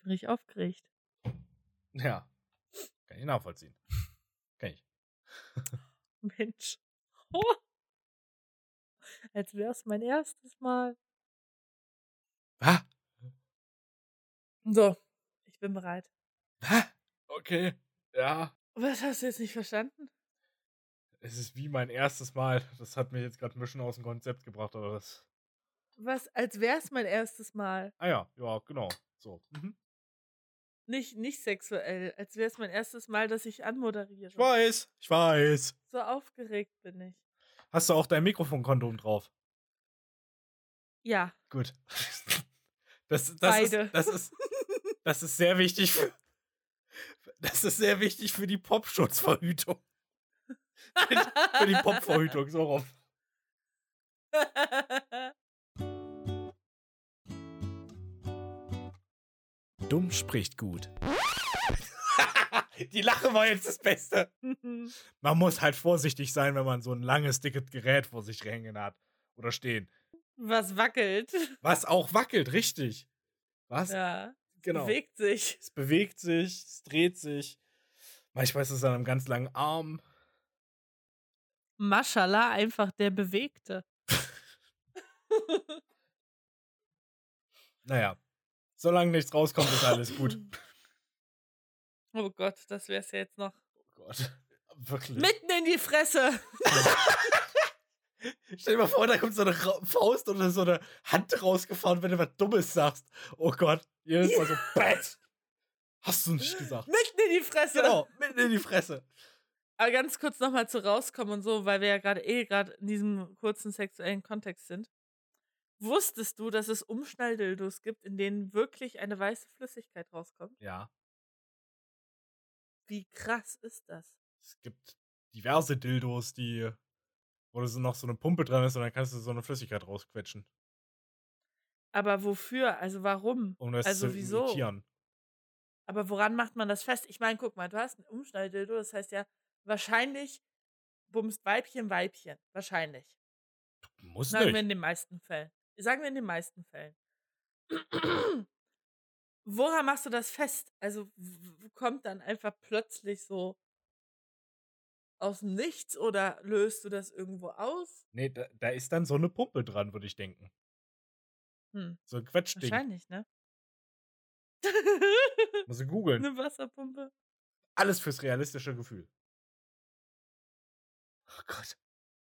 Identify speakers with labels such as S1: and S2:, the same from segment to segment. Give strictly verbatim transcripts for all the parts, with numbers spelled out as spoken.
S1: bin richtig aufgeregt.
S2: Ja, kann ich nachvollziehen. Kann ich.
S1: Mensch. Oh, als wäre es mein erstes Mal.
S2: Ah,
S1: So, ich bin bereit.
S2: ah, okay, ja.
S1: Was hast du jetzt nicht verstanden?
S2: Es ist wie mein erstes Mal. Das hat mich jetzt gerade ein bisschen aus dem Konzept gebracht, aber das.
S1: Was, als wäre es mein erstes Mal.
S2: Ah ja, ja, genau. So. Mhm.
S1: Nicht, nicht sexuell, als wäre es mein erstes Mal, dass ich anmoderiere.
S2: Ich weiß, ich weiß.
S1: So aufgeregt bin ich.
S2: Hast du auch dein Mikrofonkondom drauf?
S1: Ja,
S2: Gut. Das, das,
S1: beide.
S2: ist, das, ist, das ist sehr wichtig für, das ist sehr wichtig für die Popschutzverhütung. für, die, für die Popverhütung, so rum. Dumm spricht gut. Die Lache war jetzt das Beste. Man muss halt vorsichtig sein, wenn man so ein langes, dickes Gerät vor sich hängen hat. Oder stehen.
S1: Was wackelt.
S2: Was auch wackelt, richtig. Was?
S1: Ja,
S2: Genau.
S1: bewegt sich.
S2: Es bewegt sich, es dreht sich. Manchmal ist es an einem ganz langen Arm.
S1: Maschallah, einfach der Bewegte.
S2: Naja, solange nichts rauskommt, ist alles gut.
S1: Oh Gott, das wär's ja jetzt noch.
S2: Oh Gott, wirklich.
S1: Mitten in die Fresse.
S2: Stell dir mal vor, da kommt so eine Ra- Faust oder so eine Hand rausgefahren, wenn du was Dummes sagst. Oh Gott, jedes Mal so, Bett. Hast du nicht gesagt.
S1: Mitten in die Fresse.
S2: Genau, mitten in die Fresse.
S1: Aber ganz kurz nochmal zu rauskommen und so, weil wir ja gerade eh gerade in diesem kurzen sexuellen Kontext sind. Wusstest du, dass es Umschnalldildos gibt, in denen wirklich eine weiße Flüssigkeit rauskommt?
S2: Ja,
S1: Wie krass ist das?
S2: es gibt diverse Dildos, die, wo so noch so eine Pumpe dran ist und dann kannst du so eine Flüssigkeit rausquetschen,
S1: Aber wofür? Also warum?
S2: um das
S1: Also
S2: zu
S1: wieso?
S2: imitieren.
S1: Aber woran macht man das fest? Ich meine, guck mal, du hast ein Umschnalldildo, das heißt ja, wahrscheinlich bumst Weibchen Weibchen. Wahrscheinlich.
S2: Muss
S1: Sagen wir
S2: nicht.
S1: in den meisten Fällen. Sagen wir in den meisten Fällen. Woran machst du das fest? Also w- w- kommt dann einfach plötzlich so aus dem Nichts oder löst du das irgendwo aus?
S2: Nee, da, da ist dann so eine Pumpe dran, würde ich denken.
S1: Hm,
S2: So ein Quetschding.
S1: wahrscheinlich, ne?
S2: Muss ich googeln.
S1: Eine Wasserpumpe.
S2: Alles fürs realistische Gefühl. Oh Gott.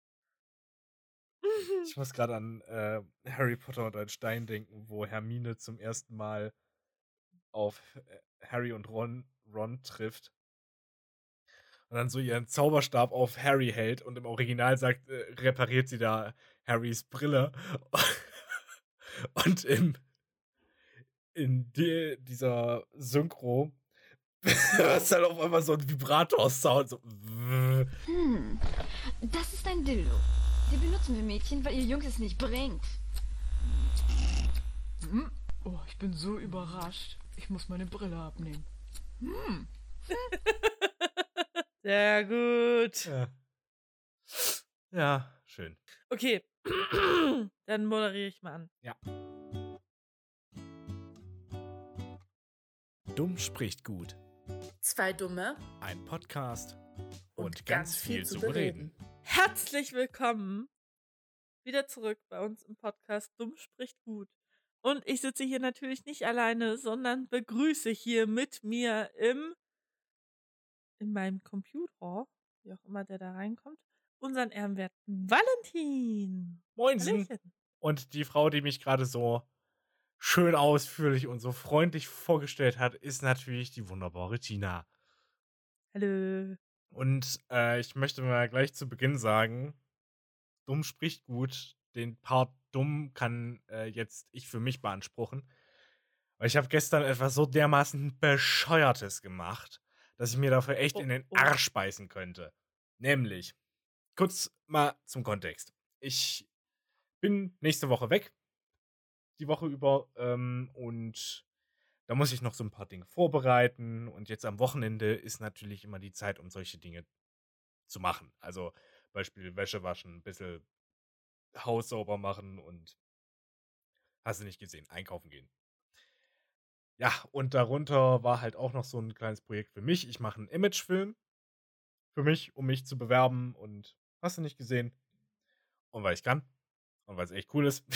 S2: Ich muss gerade an äh, Harry Potter und ein Stein denken, wo Hermine zum ersten Mal auf äh, Harry und Ron, Ron trifft. Und dann so ihren Zauberstab auf Harry hält und im Original sagt, äh, repariert sie da Harrys Brille. Und im, in die, dieser Synchro ist dann auf einmal so ein Vibrator-Sound. So.
S3: Hm, das ist ein Dildo. Den benutzen wir Mädchen, weil ihr Jungs es nicht bringt.
S4: Hm? Oh, ich bin so überrascht. Ich muss meine Brille abnehmen. Hm.
S1: Sehr gut.
S2: Ja. Ja, schön.
S1: Okay, dann moderiere ich mal an.
S2: Ja. Dumm spricht gut.
S1: Zwei Dumme
S2: Ein Podcast und, ganz, viel zu bereden.
S1: Herzlich willkommen wieder zurück bei uns im Podcast Dumm spricht gut. Und ich sitze hier natürlich nicht alleine, sondern begrüße hier mit mir im in meinem Computer, wie auch immer der da reinkommt, unseren ehrenwerten Valentin.
S2: Moinsen.
S1: Hallöchen.
S2: Und die Frau, die mich gerade so schön ausführlich und so freundlich vorgestellt hat, ist natürlich die wunderbare Tina.
S1: Hallo.
S2: Und äh, ich möchte mal gleich zu Beginn sagen, dumm spricht gut. Den Part dumm kann äh, jetzt ich für mich beanspruchen. Weil ich habe gestern etwas so dermaßen Bescheuertes gemacht, dass ich mir dafür echt
S1: Oh,
S2: in den
S1: oh.
S2: Arsch beißen könnte. Nämlich, kurz mal zum Kontext. Ich bin nächste Woche weg. Die Woche über. Ähm, und da muss ich noch so ein paar Dinge vorbereiten. Und jetzt am Wochenende ist natürlich immer die Zeit, um solche Dinge zu machen. Also Beispiel Wäsche waschen, ein bisschen Haus sauber machen und hast du nicht gesehen, einkaufen gehen. Ja, und darunter war halt auch noch so ein kleines Projekt für mich. Ich mache einen Imagefilm für mich, um mich zu bewerben und hast du nicht gesehen. Und weil ich kann und weil es echt cool ist.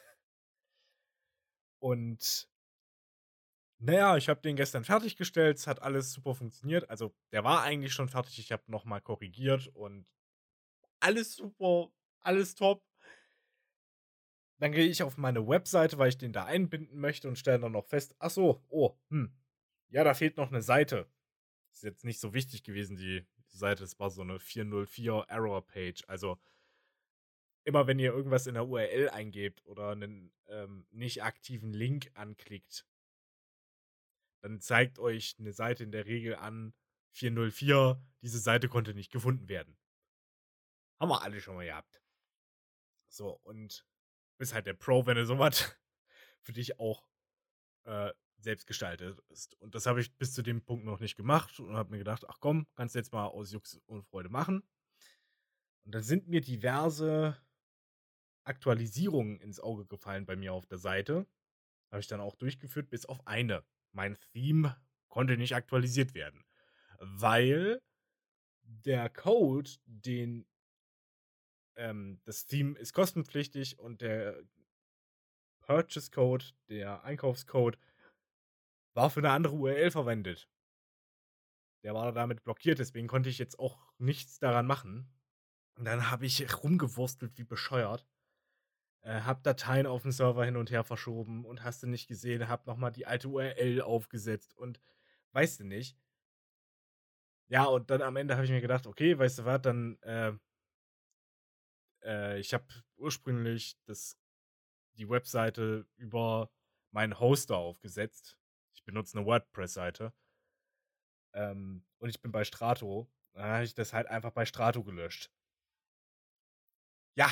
S2: Und naja, ich habe den gestern fertiggestellt. Es hat alles super funktioniert. Also, der war eigentlich schon fertig. Ich habe noch mal korrigiert und alles super, alles top. Dann gehe ich auf meine Webseite, weil ich den da einbinden möchte und stelle dann noch fest, ach so, oh, hm, ja, da fehlt noch eine Seite. Ist jetzt nicht so wichtig gewesen, die, die Seite. Es war so eine vierhundertvier Error Page. Also immer wenn ihr irgendwas in der U R L eingebt oder einen ähm, nicht aktiven Link anklickt, dann zeigt euch eine Seite in der Regel an, vierhundertvier, diese Seite konnte nicht gefunden werden. Haben wir alle schon mal gehabt. So, und bist halt der Pro, wenn du sowas für dich auch äh, selbst gestaltet ist. Und das habe ich bis zu dem Punkt noch nicht gemacht und habe mir gedacht, ach komm, kannst du jetzt mal aus Jux und Freude machen. Und dann sind mir diverse Aktualisierungen ins Auge gefallen bei mir auf der Seite. Habe ich dann auch durchgeführt, bis auf eine. Mein Theme konnte nicht aktualisiert werden, weil der Code, den ähm, das Theme ist kostenpflichtig und der Purchase Code, der Einkaufscode, war für eine andere U R L verwendet. Der war damit blockiert, deswegen konnte ich jetzt auch nichts daran machen. Und dann habe ich rumgewurstelt wie bescheuert. Äh, hab Dateien auf dem Server hin und her verschoben und hast du nicht gesehen, hab nochmal die alte U R L aufgesetzt und weißt du nicht. Ja, und dann am Ende habe ich mir gedacht, okay, weißt du was, dann, äh, äh, ich habe ursprünglich das, die Webseite über meinen Hoster aufgesetzt. Ich benutze eine WordPress-Seite. Ähm, und ich bin bei Strato. Dann habe ich das halt einfach bei Strato gelöscht. Ja.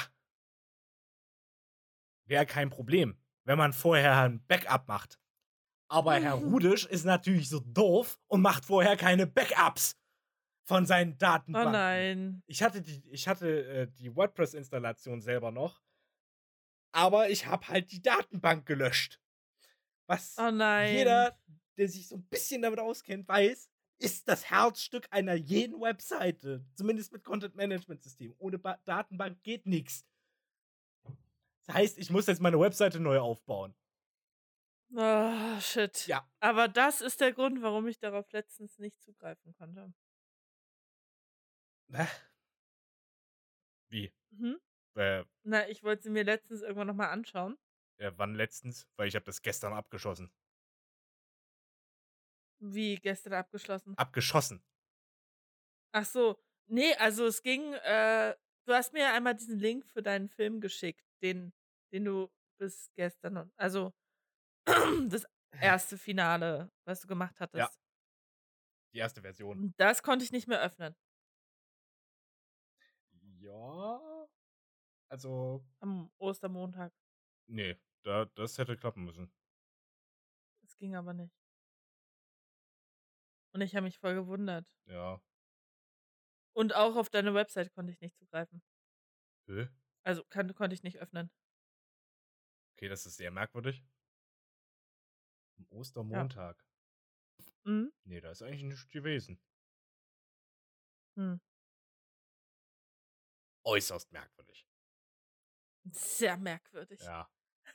S2: Wäre kein Problem, wenn man vorher ein Backup macht. Aber Herr Rudisch ist natürlich so doof und macht vorher keine Backups von seinen
S1: Oh
S2: Datenbanken.
S1: nein.
S2: Ich hatte die, ich hatte äh, die WordPress-Installation selber noch, aber ich habe halt die Datenbank gelöscht. Was
S1: Oh nein.
S2: jeder, der sich so ein bisschen damit auskennt, weiß, ist das Herzstück einer jeden Webseite. Zumindest mit Content-Management-System. Ohne ba- Datenbank geht nichts. Das heißt, ich muss jetzt meine Webseite neu aufbauen.
S1: Oh, shit.
S2: Ja.
S1: Aber das ist der Grund, warum ich darauf letztens nicht zugreifen konnte.
S2: Hä? Wie?
S1: Mhm.
S2: Äh,
S1: Na, ich wollte sie mir letztens irgendwann nochmal anschauen.
S2: äh, wann letztens? Weil ich habe das gestern abgeschossen.
S1: Wie gestern abgeschlossen.
S2: Abgeschossen.
S1: Ach so. Nee, also es ging, äh, du hast mir einmal diesen Link für deinen Film geschickt, den, den du bis gestern, noch- also das erste Finale, was du gemacht hattest.
S2: Ja. Die erste Version.
S1: Und das konnte ich nicht mehr öffnen.
S2: Ja. Also,
S1: Am Ostermontag.
S2: nee, da, das hätte klappen müssen.
S1: Das ging aber nicht. Und ich habe mich voll gewundert.
S2: Ja.
S1: Und auch auf deine Website konnte ich nicht zugreifen.
S2: Hä?
S1: Also kann, konnte ich nicht öffnen.
S2: Okay, das ist sehr merkwürdig. Am Ostermontag.
S1: Mhm.
S2: Nee, da ist eigentlich nichts gewesen.
S1: Hm.
S2: Äußerst merkwürdig.
S1: Sehr merkwürdig.
S2: Ja.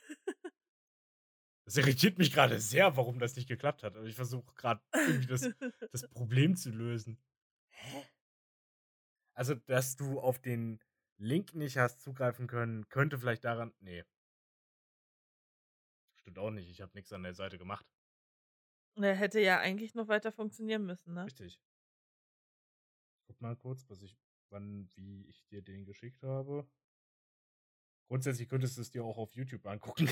S2: Das irritiert mich gerade sehr, warum das nicht geklappt hat. Aber ich versuche gerade irgendwie das, das Problem zu lösen. Hä? Also, dass du auf den Link nicht hast zugreifen können, könnte vielleicht daran. Nee. Stimmt auch nicht. Ich habe nichts an der Seite gemacht.
S1: Er hätte ja eigentlich noch weiter funktionieren müssen, ne?
S2: Richtig. Guck mal kurz, was ich, wann, wie ich dir den geschickt habe. Grundsätzlich könntest du es dir auch auf YouTube angucken.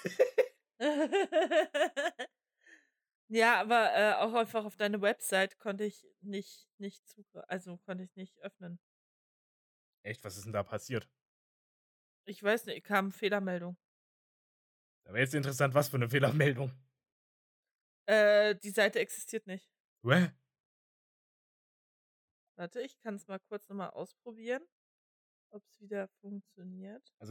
S1: Ja, aber äh, auch einfach auf deine Website konnte ich nicht, nicht zugreifen, also konnte ich nicht öffnen.
S2: Echt, was ist denn da passiert?
S1: Ich weiß nicht, kam Fehlermeldung.
S2: Da wäre jetzt interessant, was für eine Fehlermeldung.
S1: Äh, die Seite existiert nicht.
S2: Hä?
S1: Warte, ich kann es mal kurz nochmal ausprobieren, ob es wieder funktioniert.
S2: Also, du siehst jetzt meine alte Webseite. Ich habe nämlich quasi als Backup die, die Webseite von meinem Hoster aufgesetzt. Und dann habe ich das halt einfach bei Strato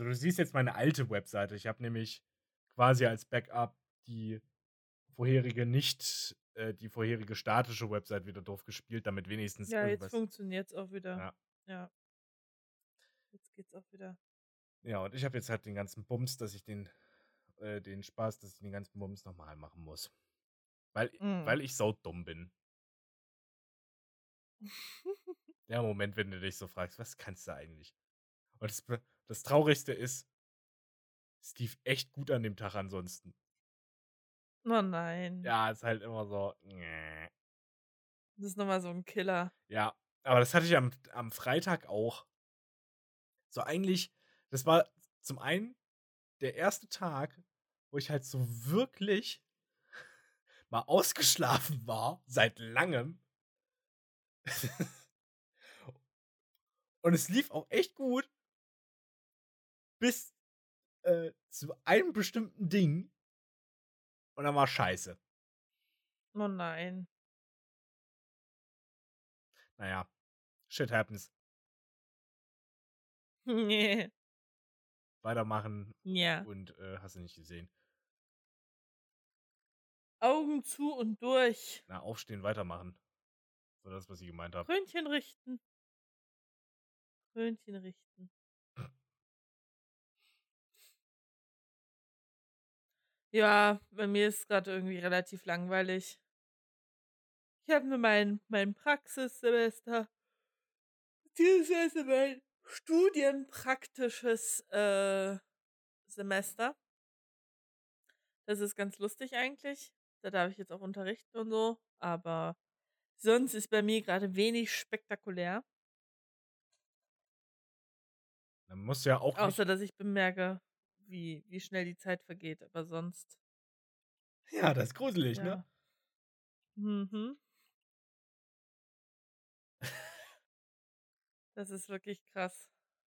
S2: vorherige nicht, äh, die vorherige statische Website wieder doof gespielt, damit wenigstens
S1: Ja, jetzt
S2: irgendwas.
S1: funktioniert es auch wieder.
S2: Ja.
S1: Ja. Jetzt geht's auch wieder.
S2: Ja, und ich habe jetzt halt den ganzen Bums, dass ich den, äh, den Spaß, dass ich den ganzen Bums nochmal machen muss. Weil,
S1: Mm.
S2: weil ich saudumm bin. Der Moment, wenn du dich so fragst, was kannst du eigentlich? Und das, Be- das Traurigste ist, es lief echt gut an dem Tag ansonsten.
S1: Oh nein.
S2: Ja, ist halt immer so. Äh.
S1: Das ist nochmal so ein Killer.
S2: Ja, aber das hatte ich am, am Freitag auch. So eigentlich, das war zum einen der erste Tag, wo ich halt so wirklich mal ausgeschlafen war, seit langem. Und es lief auch echt gut, bis äh, zu einem bestimmten Ding. Und dann war scheiße.
S1: Oh nein.
S2: Naja, shit happens.
S1: Nee.
S2: Weitermachen
S1: Ja.
S2: und äh, hast du nicht gesehen.
S1: Augen zu und durch.
S2: Na, aufstehen, weitermachen. So das, was ich gemeint habe.
S1: Krönchen richten. Krönchen richten. Ja, bei mir ist es gerade irgendwie relativ langweilig. Ich habe nur mein, mein Praxissemester. Beziehungsweise mein studienpraktisches äh, Semester. Das ist ganz lustig eigentlich. Da darf ich jetzt auch unterrichten und so. Aber sonst ist bei mir gerade wenig spektakulär.
S2: Dann musst du ja auch
S1: Außer,
S2: nicht.
S1: dass ich bemerke, wie, wie schnell die Zeit vergeht. Aber sonst,
S2: Ja, das ist gruselig, ne?
S1: ja. Mhm. Das ist wirklich krass.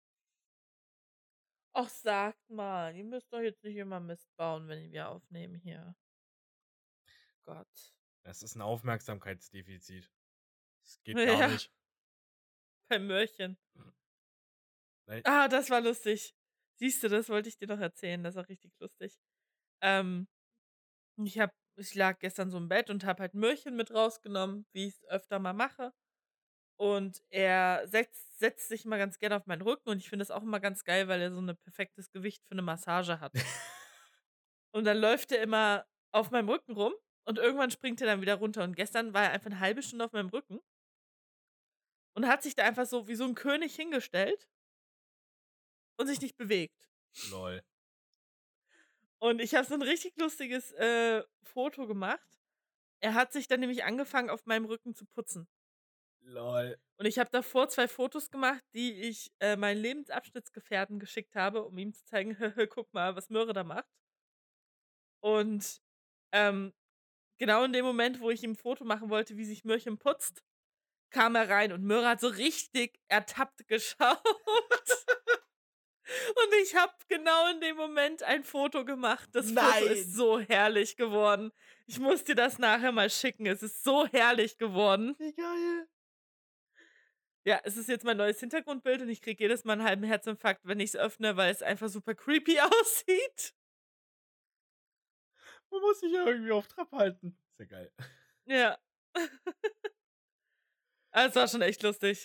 S1: Ach, sagt mal, ihr müsst doch jetzt nicht immer Mist bauen, wenn wir aufnehmen hier. Gott.
S2: Das ist ein Aufmerksamkeitsdefizit. Das geht
S1: Ja.
S2: gar nicht.
S1: Beim Möhrchen.
S2: Nein.
S1: Ah, das war lustig. Siehst du, das wollte ich dir noch erzählen. Das war richtig lustig. Ähm, ich hab, ich lag gestern so im Bett und habe halt Möhrchen mit rausgenommen, wie ich es öfter mal mache. Und er setzt, setzt sich immer ganz gerne auf meinen Rücken und ich finde das auch immer ganz geil, weil er so ein perfektes Gewicht für eine Massage hat. Und dann läuft er immer auf meinem Rücken rum und irgendwann springt er dann wieder runter. Und gestern war er einfach eine halbe Stunde auf meinem Rücken und hat sich da einfach so wie so ein König hingestellt und sich nicht bewegt.
S2: Lol.
S1: Und ich habe so ein richtig lustiges äh, Foto gemacht. Er hat sich dann nämlich angefangen, auf meinem Rücken zu putzen.
S2: Lol.
S1: Und ich habe davor zwei Fotos gemacht, die ich äh, meinen Lebensabschnittsgefährten geschickt habe, um ihm zu zeigen, guck mal, was Möhre da macht. Und ähm, genau in dem Moment, wo ich ihm ein Foto machen wollte, wie sich Möhrchen putzt, kam er rein und Möhre hat so richtig ertappt geschaut. Und ich habe genau in dem Moment ein Foto gemacht. Das Foto
S2: Nein.
S1: ist so herrlich geworden. Ich muss dir das nachher mal schicken. Es ist so herrlich geworden.
S2: Wie geil.
S1: Ja, es ist jetzt mein neues Hintergrundbild und ich kriege jedes Mal einen halben Herzinfarkt, wenn ich es öffne, weil es einfach super creepy aussieht.
S2: Man muss sich ja irgendwie auf Trab halten. Ist ja geil.
S1: Ja. Aber es war schon echt lustig.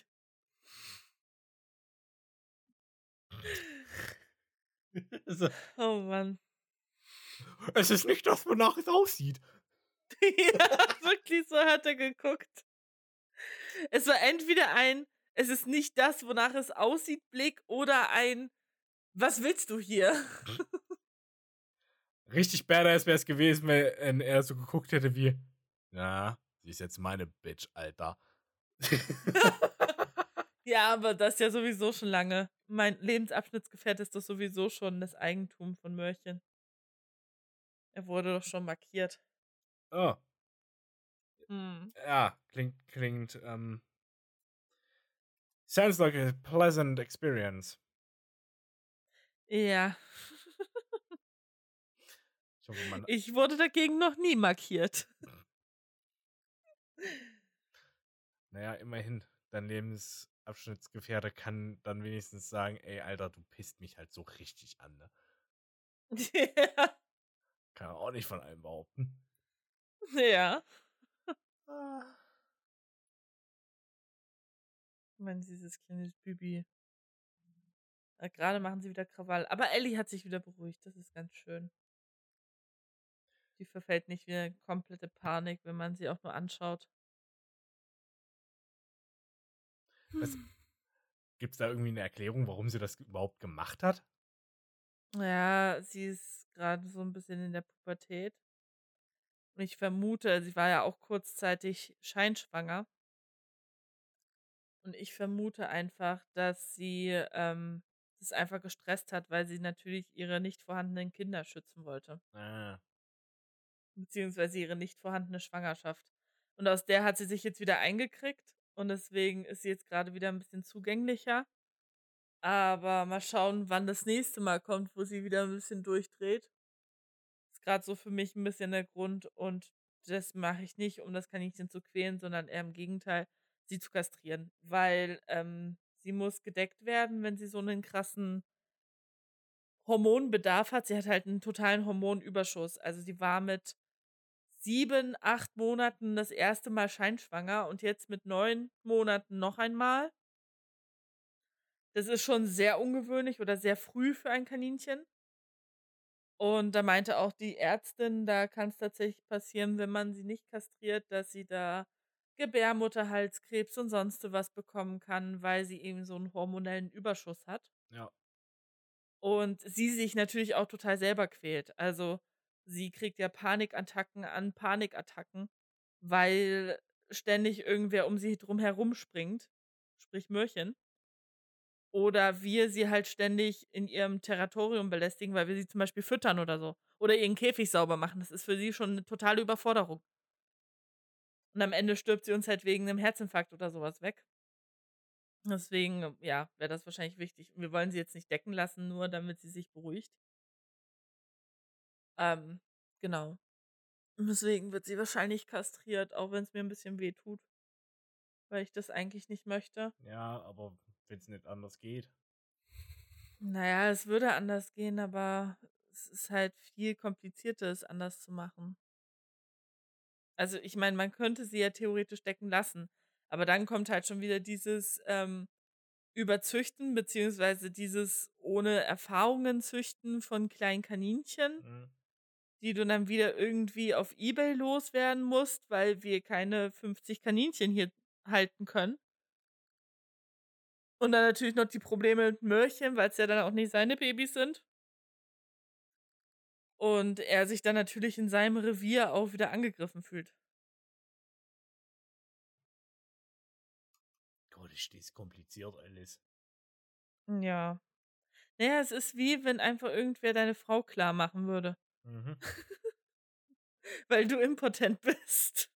S2: Also,
S1: Oh Mann.
S2: es ist nicht das, wonach es aussieht.
S1: Ja, wirklich, so hat er geguckt. Es war entweder ein, es ist nicht das, wonach es aussieht, Blick oder ein, was willst du hier?
S2: Richtig badass wäre es gewesen, wenn er so geguckt hätte wie, na, sie ist jetzt meine Bitch, Alter.
S1: Ja, aber das ist ja sowieso schon lange. Mein Lebensabschnittsgefährt ist doch sowieso schon das Eigentum von Möhrchen. Er wurde doch schon markiert.
S2: Oh,
S1: Hm.
S2: ja, klingt, klingt, ähm, sounds like a pleasant experience.
S1: Ja.
S2: Ich hoffe, man,
S1: Ich wurde dagegen noch nie markiert.
S2: naja, immerhin, dein Lebensabschnittsgefährte kann dann wenigstens sagen, ey, Alter, du pisst mich halt so richtig an, ne?
S1: Ja.
S2: Kann er auch nicht von allem behaupten.
S1: Ja. Mein süßes kleines Bübi. Äh, Gerade machen sie wieder Krawall. Aber Ellie hat sich wieder beruhigt. Das ist ganz schön. Die verfällt nicht wieder in komplette Panik, wenn man sie auch nur anschaut.
S2: Was, gibt's da irgendwie eine Erklärung, warum sie das überhaupt gemacht hat?
S1: Ja, sie ist gerade so ein bisschen in der Pubertät. Und ich vermute, sie war ja auch kurzzeitig scheinschwanger. Und ich vermute einfach, dass sie ähm, das einfach gestresst hat, weil sie natürlich ihre nicht vorhandenen Kinder schützen wollte.
S2: Ah,
S1: Beziehungsweise ihre nicht vorhandene Schwangerschaft. Und aus der hat sie sich jetzt wieder eingekriegt. Und deswegen ist sie jetzt gerade wieder ein bisschen zugänglicher. Aber mal schauen, wann das nächste Mal kommt, wo sie wieder ein bisschen durchdreht. Ist gerade so für mich ein bisschen der Grund. Und das mache ich nicht, um das Kaninchen zu quälen, sondern eher im Gegenteil, sie zu kastrieren. Weil ähm, sie muss gedeckt werden, wenn sie so einen krassen Hormonbedarf hat. Sie hat halt einen totalen Hormonüberschuss. Also sie war mit sieben, acht Monaten das erste Mal scheinschwanger und jetzt mit neun Monaten noch einmal. Das ist schon sehr ungewöhnlich oder sehr früh für ein Kaninchen. Und da meinte auch die Ärztin, da kann es tatsächlich passieren, wenn man sie nicht kastriert, dass sie da Gebärmutterhalskrebs und sonst was bekommen kann, weil sie eben so einen hormonellen Überschuss hat.
S2: ja.
S1: Und sie sich natürlich auch total selber quält. Also sie kriegt ja Panikattacken an Panikattacken, weil ständig irgendwer um sie drum herum springt, sprich Möhrchen. Oder wir sie halt ständig in ihrem Territorium belästigen, weil wir sie zum Beispiel füttern oder so. Oder ihren Käfig sauber machen. Das ist für sie schon eine totale Überforderung. Und am Ende stirbt sie uns halt wegen einem Herzinfarkt oder sowas weg. Deswegen, ja, wäre das wahrscheinlich wichtig. Wir wollen sie jetzt nicht decken lassen, nur damit sie sich beruhigt. Ähm, genau. Und deswegen wird sie wahrscheinlich kastriert, auch wenn es mir ein bisschen weh tut. Weil ich das eigentlich nicht möchte.
S2: Ja, aber wenn es nicht anders geht.
S1: Naja, es würde anders gehen, aber es ist halt viel komplizierter, es anders zu machen. Also ich meine, man könnte sie ja theoretisch decken lassen. Aber dann kommt halt schon wieder dieses ähm, Überzüchten, beziehungsweise dieses ohne Erfahrungen züchten von kleinen Kaninchen,
S2: Mhm.
S1: die du dann wieder irgendwie auf eBay loswerden musst, weil wir keine fünfzig Kaninchen hier halten können. Und dann natürlich noch die Probleme mit Möhrchen, weil es ja dann auch nicht seine Babys sind. Und er sich dann natürlich in seinem Revier auch wieder angegriffen fühlt.
S2: Gott, ist das kompliziert alles.
S1: Ja. Naja, es ist wie, wenn einfach irgendwer deine Frau klar machen würde.
S2: Mhm.
S1: Weil du impotent bist.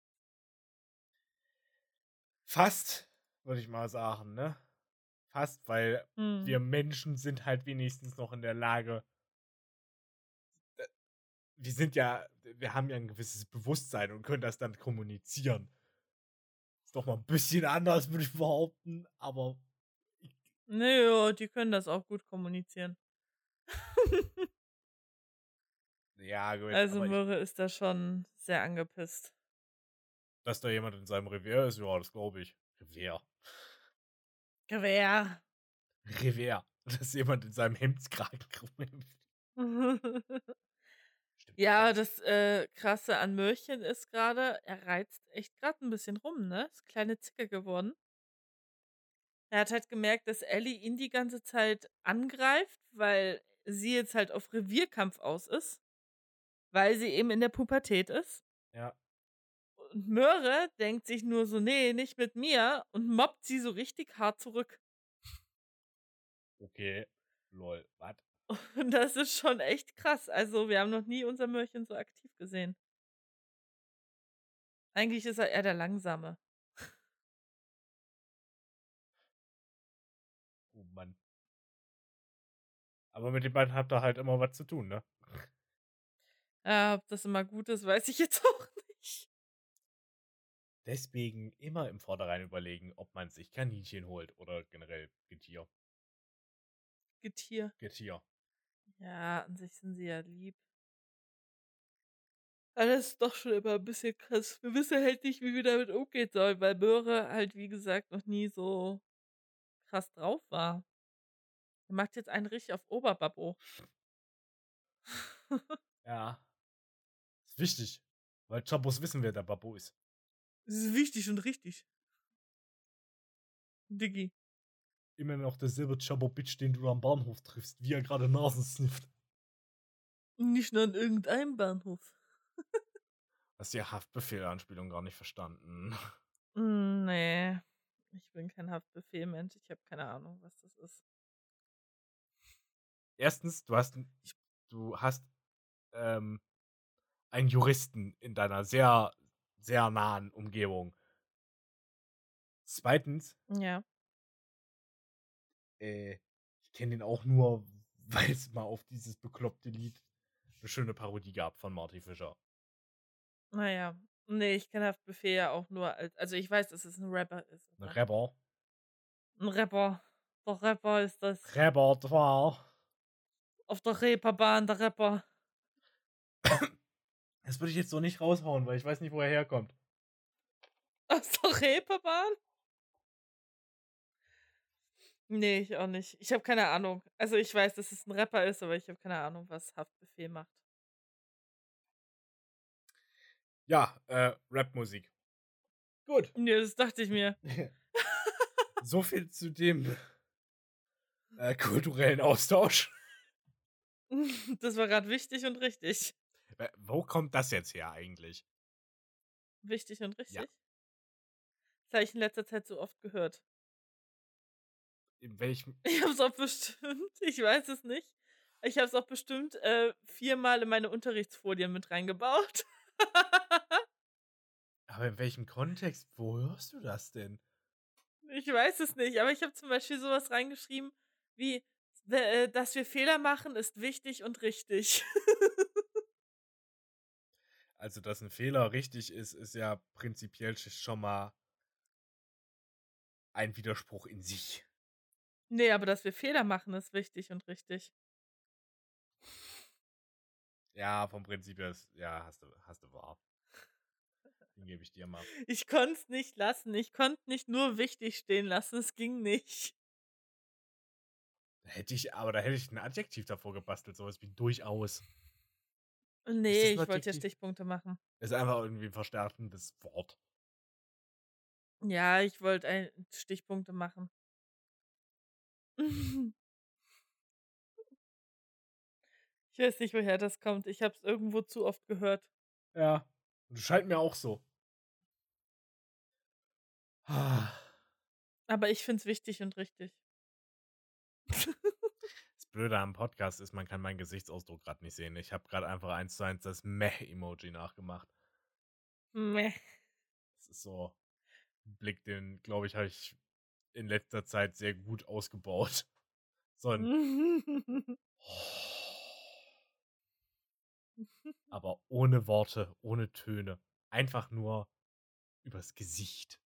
S2: Fast, würde ich mal sagen, ne? Fast, weil
S1: Hm.
S2: wir Menschen sind halt wenigstens noch in der Lage. äh, Wir sind ja, wir haben ja ein gewisses Bewusstsein und können das dann kommunizieren. Ist doch mal ein bisschen anders, würde ich behaupten, aber ich,
S1: Naja, die können das auch gut kommunizieren.
S2: ja, gut,
S1: Also
S2: aber ich,
S1: Möhre ist da schon sehr angepisst.
S2: dass da jemand in seinem Revier ist, ja, das glaube ich. Revier.
S1: Gewehr.
S2: Revier. Dass jemand in seinem Hemdskragen rumhüpft. Stimmt.
S1: Ja, das äh, Krasse an Möhrchen ist gerade, er reizt echt gerade ein bisschen rum, ne? Ist kleine Zicke geworden. Er hat halt gemerkt, dass Ellie ihn die ganze Zeit angreift, weil sie jetzt halt auf Revierkampf aus ist. Weil sie eben in der Pubertät ist.
S2: Ja.
S1: Und Möhre denkt sich nur so, nee, nicht mit mir und mobbt sie so richtig hart zurück.
S2: Okay. Lol. Was?
S1: Und das ist schon echt krass. Also, wir haben noch nie unser Möhrchen so aktiv gesehen. Eigentlich ist er eher der Langsame.
S2: Oh Mann. Aber mit den beiden habt ihr halt immer was zu tun, ne?
S1: Ja, ob das immer gut ist, weiß ich jetzt auch nicht.
S2: Deswegen immer im Vornherein überlegen, ob man sich Kaninchen holt oder generell Getier.
S1: Getier.
S2: Getier.
S1: Ja, an sich sind sie ja lieb. Alles ist doch schon immer ein bisschen krass. Wir wissen halt nicht, wie wir damit umgehen sollen, weil Möhre halt, wie gesagt, noch nie so krass drauf war. Er macht jetzt einen richtig auf Oberbabbo.
S2: Ja. Ist wichtig. Weil Chabos wissen, wer der Babbo ist.
S1: Das ist wichtig und richtig. Diggi.
S2: Immer noch derselbe Chabo-Bitch, den du am Bahnhof triffst, wie er gerade Nasen snifft.
S1: Nicht nur an irgendeinem Bahnhof.
S2: Hast die Haftbefehl-Anspielung gar nicht verstanden.
S1: Mm, nee. Ich bin kein Haftbefehl-Mensch. Ich habe keine Ahnung, was das ist.
S2: Erstens, du hast, du hast ähm, einen Juristen in deiner sehr, sehr nahen Umgebung. Zweitens,
S1: Ja.
S2: äh, ich kenne den auch nur, weil es mal auf dieses bekloppte Lied eine schöne Parodie gab von Marty Fischer.
S1: Naja. Nee, ich kenne Haftbefehl ja auch nur als. Also ich weiß, dass es ein Rapper ist.
S2: Ein Rapper.
S1: Ein Rapper. Der Rapper ist das.
S2: Rapper, das war.
S1: Auf der Reeperbahn, der Rapper.
S2: Das würde ich jetzt so nicht raushauen, weil ich weiß nicht, wo er herkommt.
S1: Aus der Reeperbahn? Nee, ich auch nicht. Ich habe keine Ahnung. Also ich weiß, dass es ein Rapper ist, aber ich habe keine Ahnung, was Haftbefehl macht.
S2: Ja, äh, Rapmusik. Gut.
S1: Nee, das dachte ich mir.
S2: So viel zu dem äh, kulturellen Austausch.
S1: Das war gerade wichtig und richtig.
S2: Äh, Wo kommt das jetzt her eigentlich?
S1: Wichtig und richtig?
S2: Ja.
S1: Das habe ich in letzter Zeit so oft gehört.
S2: In welchem.
S1: Ich habe es auch bestimmt, ich weiß es nicht. Ich habe es auch bestimmt äh, viermal in meine Unterrichtsfolien mit reingebaut.
S2: Aber in welchem Kontext? Wo hörst du das denn?
S1: Ich weiß es nicht, aber ich habe zum Beispiel sowas reingeschrieben wie, äh, dass wir Fehler machen, ist wichtig und richtig.
S2: Also, dass ein Fehler richtig ist, ist ja prinzipiell schon mal ein Widerspruch in sich.
S1: Nee, aber dass wir Fehler machen, ist wichtig und richtig.
S2: Ja, vom Prinzip her ist, ja, hast du, hast du wahr. Den gebe ich dir mal.
S1: Ich konnte es nicht lassen. Ich konnte nicht nur wichtig stehen lassen. Es ging nicht.
S2: Da hätte ich, aber da hätte ich ein Adjektiv davor gebastelt, sowas wie durchaus.
S1: Nee,
S2: ein
S1: ich wollte ja
S2: Adjektiv?
S1: Stichpunkte machen.
S2: Ist einfach irgendwie ein verstärkendes Wort.
S1: Ja, ich wollte ein Stichpunkte machen. Ich weiß nicht, woher das kommt. Ich habe es irgendwo zu oft gehört.
S2: Ja. Und das scheint mir auch so. Ah.
S1: Aber ich finde es wichtig und richtig.
S2: Das Blöde am Podcast ist, man kann meinen Gesichtsausdruck gerade nicht sehen. Ich habe gerade einfach eins zu eins das Meh-Emoji nachgemacht.
S1: Meh.
S2: Das ist so ein Blick, den, glaube ich, habe ich in letzter Zeit sehr gut ausgebaut. So ein aber ohne Worte, ohne Töne. Einfach nur übers Gesicht.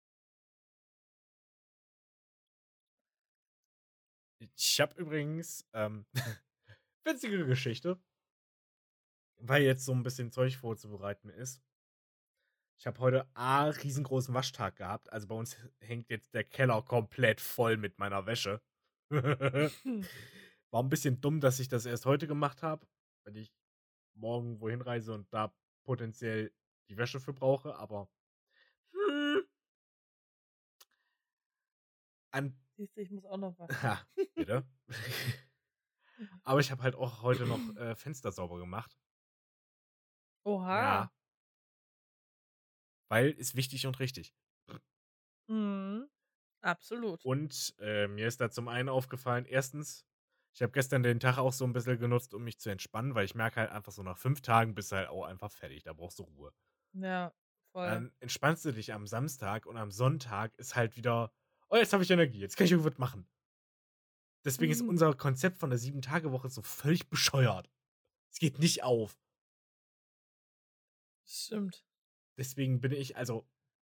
S2: Ich habe übrigens, ähm, witzige Geschichte, weil jetzt so ein bisschen Zeug vorzubereiten ist. Ich habe heute A, riesengroßen Waschtag gehabt. Also bei uns hängt jetzt der Keller komplett voll mit meiner Wäsche. War ein bisschen dumm, dass ich das erst heute gemacht habe, weil ich morgen wohin reise und da potenziell die Wäsche für brauche, aber hm. An
S1: Siehst du, ich muss auch noch was.
S2: Ha, bitte. Aber ich habe halt auch heute noch äh, Fenster sauber gemacht.
S1: Oha.
S2: Ja. Weil ist wichtig und richtig.
S1: Mhm. Absolut.
S2: Und äh, mir ist da zum einen aufgefallen, erstens, ich habe gestern den Tag auch so ein bisschen genutzt, um mich zu entspannen, weil ich merke halt einfach so nach fünf Tagen bist du halt auch einfach fertig, da brauchst du Ruhe.
S1: Ja, voll.
S2: Dann entspannst du dich am Samstag und am Sonntag ist halt wieder, oh, jetzt habe ich Energie, jetzt kann ich irgendwas machen. Deswegen ist
S1: Mhm.
S2: unser Konzept von der sieben-Tage-Woche so völlig bescheuert. Es geht nicht auf.
S1: Stimmt.
S2: Deswegen bin ich, also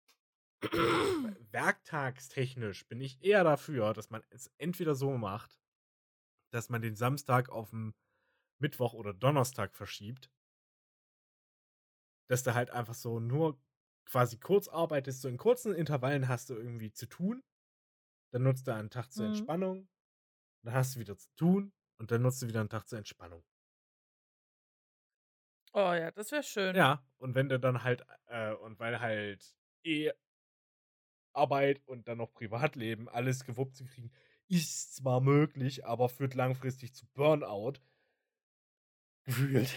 S2: werktagstechnisch bin ich eher dafür, dass man es entweder so macht, dass man den Samstag auf den Mittwoch oder Donnerstag verschiebt. dass du halt einfach so nur quasi kurz arbeitest, so in kurzen Intervallen hast du irgendwie zu tun, dann nutzt du einen Tag zur
S1: Mhm.
S2: Entspannung, dann hast du wieder zu tun und dann nutzt du wieder einen Tag zur Entspannung.
S1: Oh ja, das wäre schön.
S2: Ja, und wenn du dann halt, äh, und weil halt eh Arbeit und dann noch Privatleben alles gewuppt zu kriegen, ist zwar möglich, aber führt langfristig zu Burnout. Gefühlt.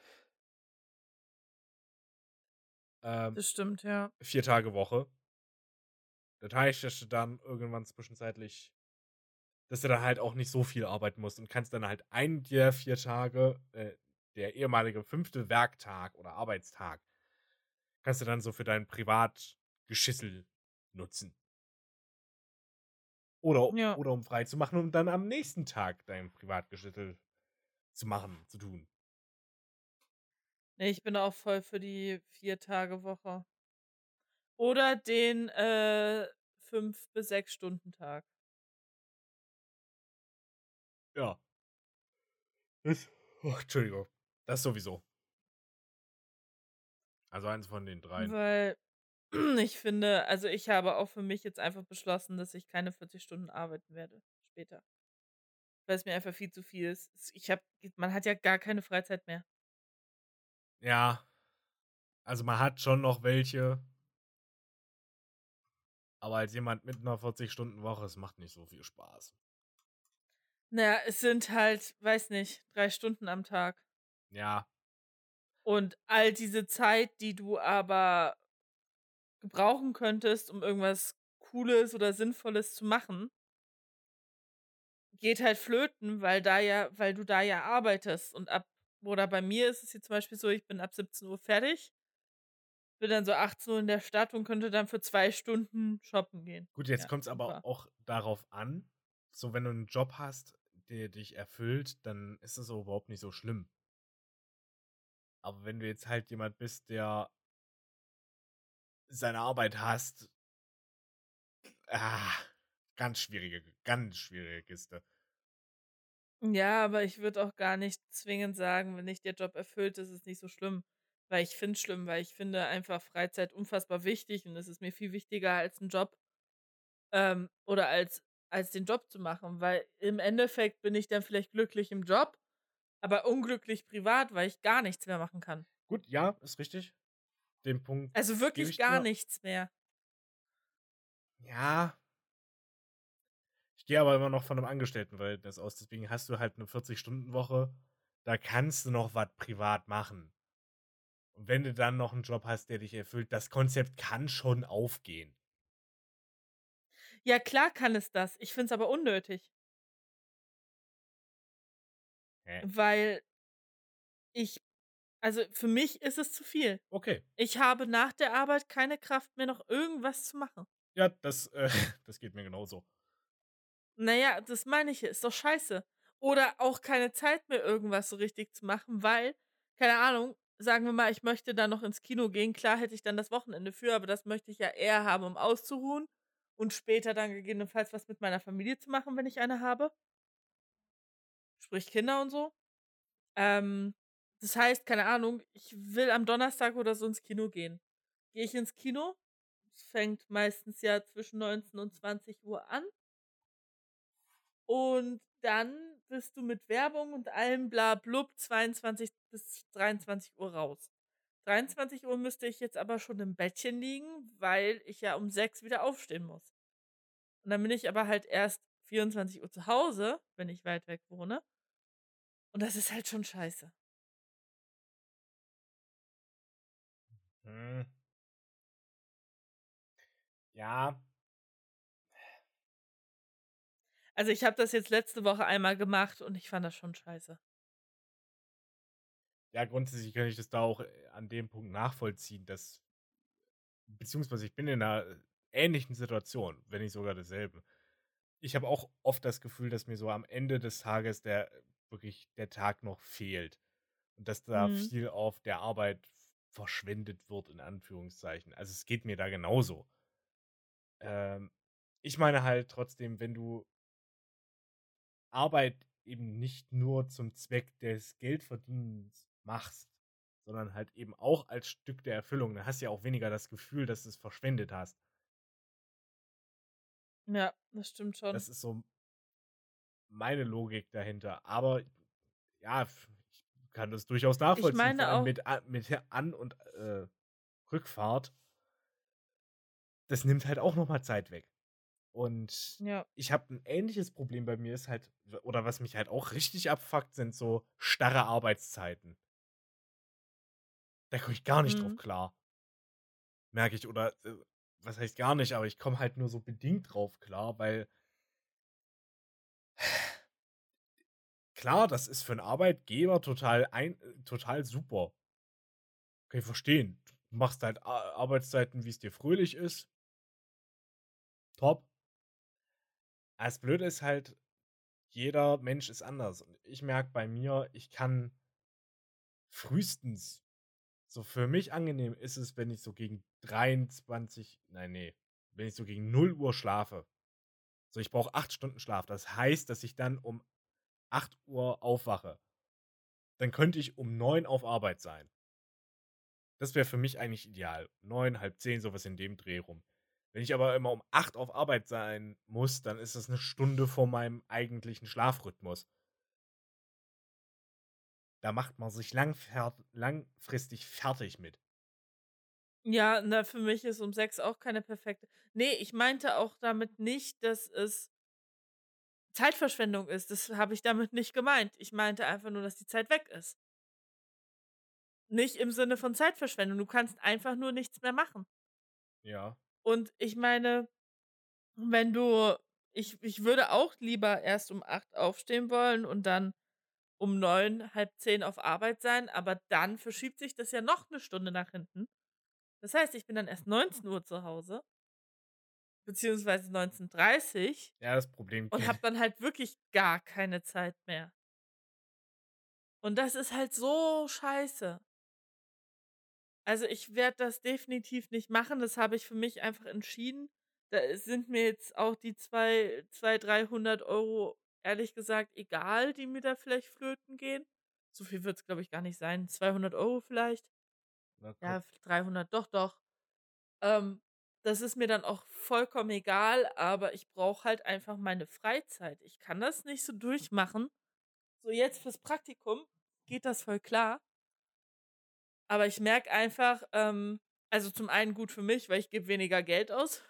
S2: Ähm,
S1: Das stimmt, ja.
S2: vier Tage Woche. Das heißt, dass du dann irgendwann zwischenzeitlich, dass du dann halt auch nicht so viel arbeiten musst und kannst dann halt einen der vier Tage, äh, der ehemalige fünfte Werktag oder Arbeitstag, kannst du dann so für dein Privatgeschissel nutzen. Oder,
S1: Ja.
S2: oder um frei zu machen und dann am nächsten Tag dein Privatgeschissel zu machen, zu tun.
S1: Nee, ich bin auch voll für die Vier-Tage-Woche. Oder den äh, fünf- bis sechs-Stunden-Tag.
S2: Ja. Das, oh, Entschuldigung. Das sowieso. Also eins von den dreien.
S1: Weil ich finde, also ich habe auch für mich jetzt einfach beschlossen, dass ich keine vierzig Stunden arbeiten werde später. Weil es mir einfach viel zu viel ist. Es- Ich hab, man hat ja gar keine Freizeit mehr.
S2: Ja. Also man hat schon noch welche. Aber als jemand mit einer vierzig-Stunden-Woche, es macht nicht so viel Spaß.
S1: Naja, es sind halt, weiß nicht, drei Stunden am Tag.
S2: Ja.
S1: Und all diese Zeit, die du aber gebrauchen könntest, um irgendwas Cooles oder Sinnvolles zu machen, geht halt flöten, weil da ja, weil du da ja arbeitest. Und ab, oder bei mir ist es jetzt zum Beispiel so, ich bin ab siebzehn Uhr fertig, bin dann so achtzehn Uhr in der Stadt und könnte dann für zwei Stunden shoppen gehen.
S2: Gut, jetzt
S1: Ja,
S2: kommt es aber
S1: super.
S2: auch darauf an, so wenn du einen Job hast, der dich erfüllt, dann ist es auch überhaupt nicht so schlimm. Aber wenn du jetzt halt jemand bist, der seine Arbeit hasst, ah, ganz schwierige, ganz schwierige Kiste.
S1: Ja, aber ich würde auch gar nicht zwingend sagen, wenn dich der Job erfüllt, ist es nicht so schlimm. Weil ich finde es schlimm, weil ich finde einfach Freizeit unfassbar wichtig und es ist mir viel wichtiger als ein Job, ähm, oder als, als den Job zu machen, weil im Endeffekt bin ich dann vielleicht glücklich im Job, aber unglücklich privat, weil ich gar nichts mehr machen kann.
S2: Gut, ja, ist richtig. Den Punkt
S1: Also
S2: gebe
S1: wirklich
S2: ich
S1: gar
S2: dir.
S1: nichts mehr.
S2: Ja. Ich gehe aber immer noch von einem Angestelltenverhältnis aus. Deswegen hast du halt eine vierzig-Stunden-Woche. Da kannst du noch was privat machen. Und wenn du dann noch einen Job hast, der dich erfüllt, das Konzept kann schon aufgehen.
S1: Ja, klar kann es das. Ich finde es aber unnötig,
S2: Hä?
S1: weil ich, also für mich ist es zu viel.
S2: Okay.
S1: Ich habe nach der Arbeit keine Kraft mehr, noch irgendwas zu machen.
S2: Ja, das, äh, das geht mir genauso.
S1: Naja, das meine ich ja, ist doch scheiße. Oder auch keine Zeit mehr, irgendwas so richtig zu machen, weil, keine Ahnung, sagen wir mal, ich möchte dann noch ins Kino gehen. Klar hätte ich dann das Wochenende für, aber das möchte ich ja eher haben, um auszuruhen und später dann gegebenenfalls was mit meiner Familie zu machen, wenn ich eine habe. Sprich Kinder und so. Ähm, das heißt, keine Ahnung, ich will am Donnerstag oder so ins Kino gehen. Gehe ich ins Kino? Es fängt meistens ja zwischen neunzehn und zwanzig Uhr an. Und dann bist du mit Werbung und allem bla blub zweiundzwanzig bis dreiundzwanzig Uhr raus. dreiundzwanzig Uhr müsste ich jetzt aber schon im Bettchen liegen, weil ich ja um sechs wieder aufstehen muss. Und dann bin ich aber halt erst vierundzwanzig Uhr zu Hause, wenn ich weit weg wohne. Und das ist halt schon scheiße.
S2: Hm. Ja.
S1: Also ich habe das jetzt letzte Woche einmal gemacht und ich fand das schon scheiße.
S2: Ja, grundsätzlich kann ich das da auch äh, an dem Punkt nachvollziehen, dass, beziehungsweise ich bin in einer äh, ähnlichen Situation, wenn nicht sogar dasselbe. Ich habe auch oft das Gefühl, dass mir so am Ende des Tages der äh, wirklich der Tag noch fehlt. Und dass da
S1: Mhm.
S2: viel auf der Arbeit verschwendet wird, in Anführungszeichen. Also es geht mir da genauso. Ähm, ich meine halt trotzdem, wenn du Arbeit eben nicht nur zum Zweck des Geldverdienens machst, sondern halt eben auch als Stück der Erfüllung. Dann hast du ja auch weniger das Gefühl, dass du es verschwendet hast.
S1: Ja, das stimmt schon.
S2: Das ist so meine Logik dahinter. Aber ja, f- ich kann das durchaus
S1: Ich
S2: nachvollziehen. Vor
S1: meine
S2: allem
S1: auch,
S2: mit, A- mit An- und äh, Rückfahrt. Das nimmt halt auch nochmal Zeit weg. Und
S1: ja.
S2: ich habe ein ähnliches Problem bei mir, ist halt, oder was mich halt auch richtig abfuckt, sind so starre Arbeitszeiten. Da komme ich gar nicht drauf
S1: Mhm.
S2: klar. Merke ich, oder äh, was heißt gar nicht, aber ich komme halt nur so bedingt drauf klar, weil klar, das ist für einen Arbeitgeber total, ein, äh, total super. Kann ich verstehen. Du machst halt A- Arbeitszeiten, wie es dir fröhlich ist. Top. Aber das Blöde ist halt, jeder Mensch ist anders. Und ich merke bei mir, ich kann frühestens, so für mich angenehm ist es, wenn ich so gegen dreiundzwanzig, nein, nee, wenn ich so gegen null Uhr schlafe. So, ich brauche acht Stunden Schlaf. Das heißt, dass ich dann um acht Uhr aufwache. Dann könnte ich um neun auf Arbeit sein. Das wäre für mich eigentlich ideal. Neun, halb zehn, sowas in dem Dreh rum. Wenn ich aber immer um acht auf Arbeit sein muss, dann ist das eine Stunde vor meinem eigentlichen Schlafrhythmus. Da macht man sich langfer langfristig fertig mit.
S1: Ja, na, für mich ist um sechs auch keine perfekte. Nee, ich meinte auch damit nicht, dass es Zeitverschwendung ist. Das habe ich damit nicht gemeint. Ich meinte einfach nur, dass die Zeit weg ist. Nicht im Sinne von Zeitverschwendung. Du kannst einfach nur nichts mehr machen.
S2: Ja.
S1: Und ich meine, wenn du, ich, ich würde auch lieber erst um acht aufstehen wollen und dann um neun, halb zehn auf Arbeit sein, aber dann verschiebt sich das ja noch eine Stunde nach hinten. Das heißt, ich bin dann erst neunzehn Uhr zu Hause, beziehungsweise neunzehn Uhr dreißig
S2: Ja, das Problem
S1: und habe dann halt wirklich gar keine Zeit mehr. Und das ist halt so scheiße. Also ich werde das definitiv nicht machen. Das habe ich für mich einfach entschieden. Da sind mir jetzt auch die zwei, zwei, dreihundert Euro ehrlich gesagt egal, die mir da vielleicht flöten gehen. So viel wird es, glaube ich, gar nicht sein. zweihundert Euro vielleicht.
S2: Na, guck.
S1: Ja, dreihundert, doch, doch. Ähm, das ist mir dann auch vollkommen egal, aber ich brauche halt einfach meine Freizeit. Ich kann das nicht so durchmachen. So jetzt fürs Praktikum geht das voll klar. Aber ich merke einfach, ähm, also zum einen gut für mich, weil ich gebe weniger Geld aus.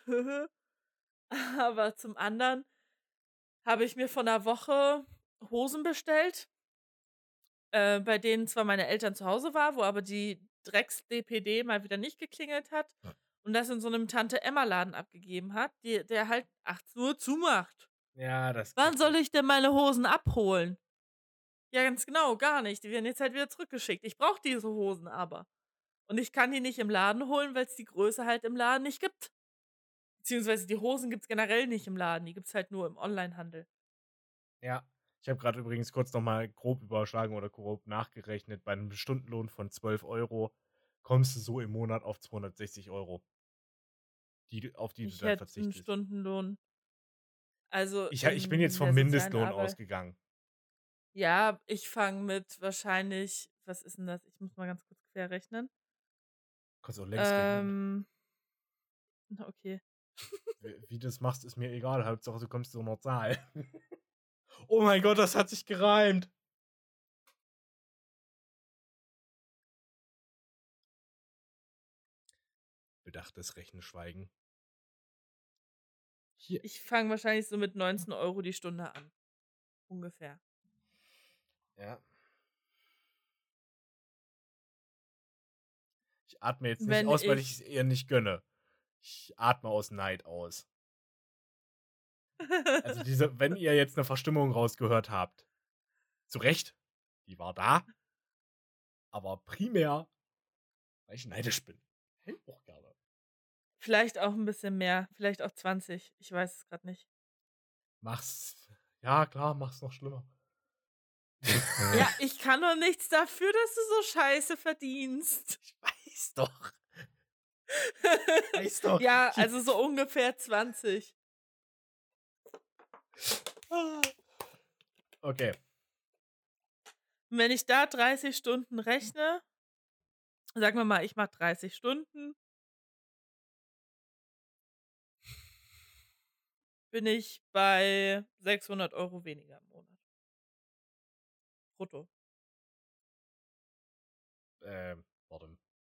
S1: Aber zum anderen habe ich mir vor einer Woche Hosen bestellt, äh, bei denen zwar meine Eltern zu Hause war, wo aber die Drecks-D P D mal wieder nicht geklingelt hat
S2: Ja.
S1: und das in so einem Tante-Emma-Laden abgegeben hat, die, der halt achtzehn Uhr zumacht.
S2: Ja, das
S1: Wann
S2: kacke.
S1: soll ich denn meine Hosen abholen? Ja, ganz genau, gar nicht. Die werden jetzt halt wieder zurückgeschickt. Ich brauche diese Hosen aber. Und ich kann die nicht im Laden holen, weil es die Größe halt im Laden nicht gibt. Beziehungsweise die Hosen gibt es generell nicht im Laden. Die gibt es halt nur im Onlinehandel.
S2: Ja. Ich habe gerade übrigens kurz nochmal grob überschlagen oder grob nachgerechnet. Bei einem Stundenlohn von zwölf Euro kommst du so im Monat auf zweihundertsechzig Euro, die, du- auf die du
S1: Ich
S2: dann
S1: hätte einen
S2: verzichtest.
S1: Stundenlohn. Also
S2: Ich, ich bin jetzt
S1: in
S2: vom
S1: der sozialen
S2: Mindestlohn
S1: Arbeit.
S2: ausgegangen.
S1: Ja, ich fange mit wahrscheinlich, was ist denn das? Ich muss mal ganz kurz quer rechnen.
S2: Kannst auch längs rechnen.
S1: Ähm, okay.
S2: Wie, wie du das machst, ist mir egal. Hauptsache, du kommst zu einer Zahl. Oh mein Gott, das hat sich gereimt. Bedachtes Rechenschweigen. Hier.
S1: Ich fange wahrscheinlich so mit neunzehn Euro die Stunde an. Ungefähr.
S2: Ja. Ich atme jetzt nicht
S1: Wenn
S2: aus, weil ich
S1: ich.
S2: es ihr nicht gönne. Ich atme aus Neid aus. Also diese, wenn ihr jetzt eine Verstimmung rausgehört habt, zu Recht, die war da. Aber primär, weil ich neidisch bin. Hätte ich auch gerne.
S1: Vielleicht auch ein bisschen mehr. Vielleicht auch zwanzig. Ich weiß es gerade nicht.
S2: Mach's. Ja, klar, mach's noch schlimmer.
S1: Ja, ich kann doch nichts dafür, dass du so scheiße verdienst.
S2: Ich weiß doch. Weiß doch.
S1: Ja, also so ungefähr zwanzig.
S2: Okay.
S1: Und wenn ich da dreißig Stunden rechne, Sagen wir mal, ich mache dreißig Stunden. Bin ich bei sechshundert Euro weniger im Monat. Brutto.
S2: Ähm, warte.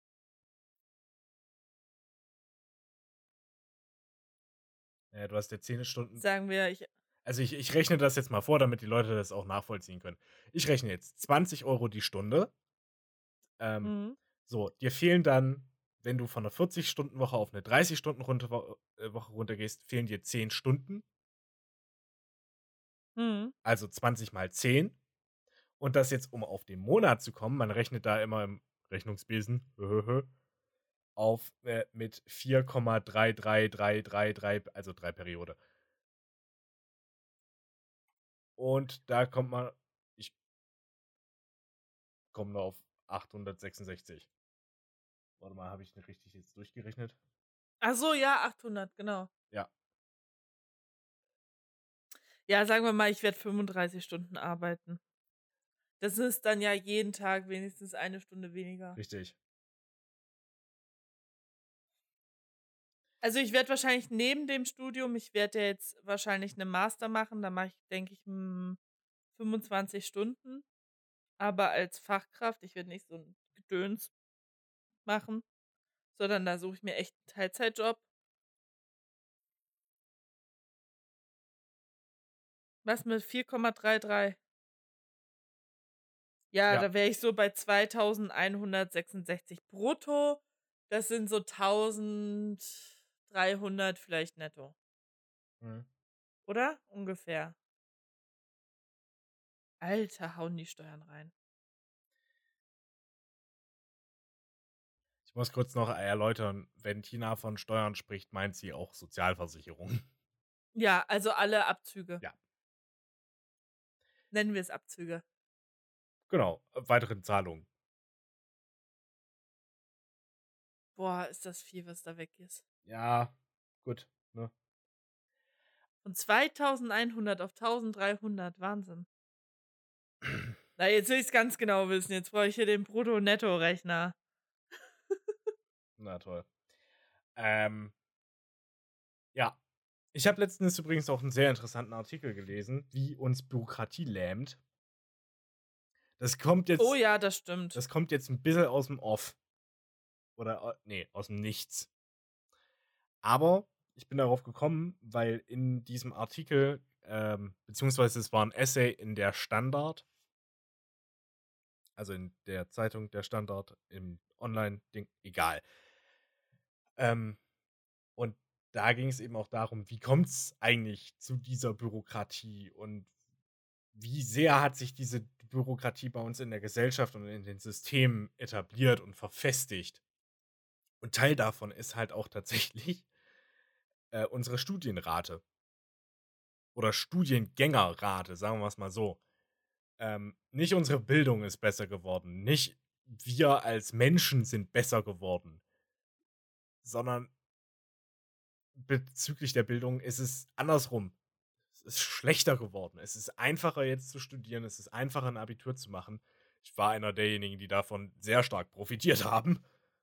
S2: Ja, du hast ja zehn Stunden.
S1: Sagen wir, ich.
S2: Also ich, ich rechne das jetzt mal vor, damit die Leute das auch nachvollziehen können. Ich rechne jetzt zwanzig Euro die Stunde. Ähm,
S1: Mhm.
S2: so, dir fehlen dann, wenn du von einer vierzig-Stunden-Woche auf eine dreißig-Stunden-Woche äh, Woche runtergehst, fehlen dir zehn Stunden.
S1: Mhm.
S2: Also zwanzig mal zehn. Und das jetzt, um auf den Monat zu kommen, man rechnet da immer im Rechnungsbesen auf äh, mit vier Komma drei drei drei drei drei, also drei Periode. Und da kommt man, ich komme da auf achthundertsechsundsechzig. Warte mal, habe ich nicht richtig jetzt durchgerechnet?
S1: Ach so, ja, achthundert, genau.
S2: Ja,
S1: Ja, sagen wir mal, ich werde fünfunddreißig Stunden arbeiten. Das ist dann ja jeden Tag wenigstens eine Stunde weniger.
S2: richtig.
S1: Also ich werde wahrscheinlich neben dem Studium, ich werde ja jetzt wahrscheinlich eine Master machen, da mache ich, denke ich, mm, fünfundzwanzig Stunden. Aber als Fachkraft, ich werde nicht so ein Gedöns machen, sondern da suche ich mir echt einen Teilzeitjob. Was mit vier Komma dreiunddreißig? Ja,
S2: Ja.
S1: da wäre ich so bei zweitausendeinhundertsechsundsechzig brutto. Das sind so eintausenddreihundert vielleicht netto.
S2: Mhm.
S1: Oder? Ungefähr. Alter, hauen die Steuern rein.
S2: Ich muss kurz noch erläutern, wenn Tina von Steuern spricht, meint sie auch Sozialversicherung.
S1: Ja, also alle Abzüge.
S2: Ja.
S1: Nennen wir es Abzüge.
S2: Genau, äh, weiteren Zahlungen.
S1: Boah, ist das viel, was da weg ist.
S2: Ja, gut. Ne?
S1: Von zweitausendeinhundert auf eintausenddreihundert. Wahnsinn. Na, jetzt will ich es ganz genau wissen. Jetzt brauche ich hier den Brutto-Netto-Rechner.
S2: Na toll. Ähm, ja. Ich habe letztens übrigens auch einen sehr interessanten Artikel gelesen, wie uns Bürokratie lähmt. Das kommt jetzt.
S1: Oh ja, das stimmt.
S2: Das kommt jetzt ein bisschen aus dem Off. Oder, äh, nee, aus dem Nichts. Aber ich bin darauf gekommen, weil in diesem Artikel, ähm, beziehungsweise es war ein Essay in der Standard, also in der Zeitung der Standard, im Online-Ding, egal. Ähm, und da ging es eben auch darum, wie kommt es eigentlich zu dieser Bürokratie und wie sehr hat sich diese Bürokratie bei uns in der Gesellschaft und in den Systemen etabliert und verfestigt. Und Teil davon ist halt auch tatsächlich äh, unsere Studienrate. Oder Studiengängerrate, sagen wir es mal so. Ähm, nicht unsere Bildung ist besser geworden, nicht wir als Menschen sind besser geworden, sondern bezüglich der Bildung ist es andersrum. Es ist schlechter geworden. Es ist einfacher jetzt zu studieren, es ist einfacher ein Abitur zu machen. Ich war einer derjenigen, die davon sehr stark profitiert haben.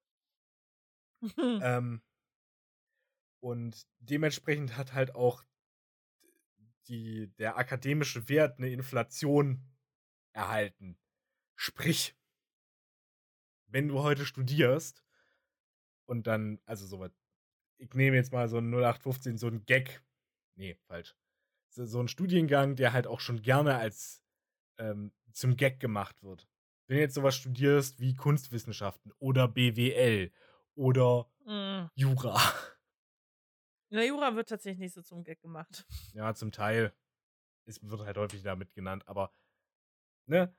S2: Ähm, und dementsprechend hat halt auch die, der akademische Wert eine Inflation erhalten. Sprich, wenn du heute studierst und dann, also so was, ich nehme jetzt mal so ein null acht fünfzehn, so ein Gag, nee, falsch, so, so ein Studiengang, der halt auch schon gerne als ähm, zum Gag gemacht wird. Wenn du jetzt sowas studierst wie Kunstwissenschaften oder B W L oder
S1: Mm.
S2: Jura.
S1: Na, Jura wird tatsächlich nicht so zum Gag gemacht.
S2: Ja, zum Teil. Es wird halt häufig damit genannt, aber ne?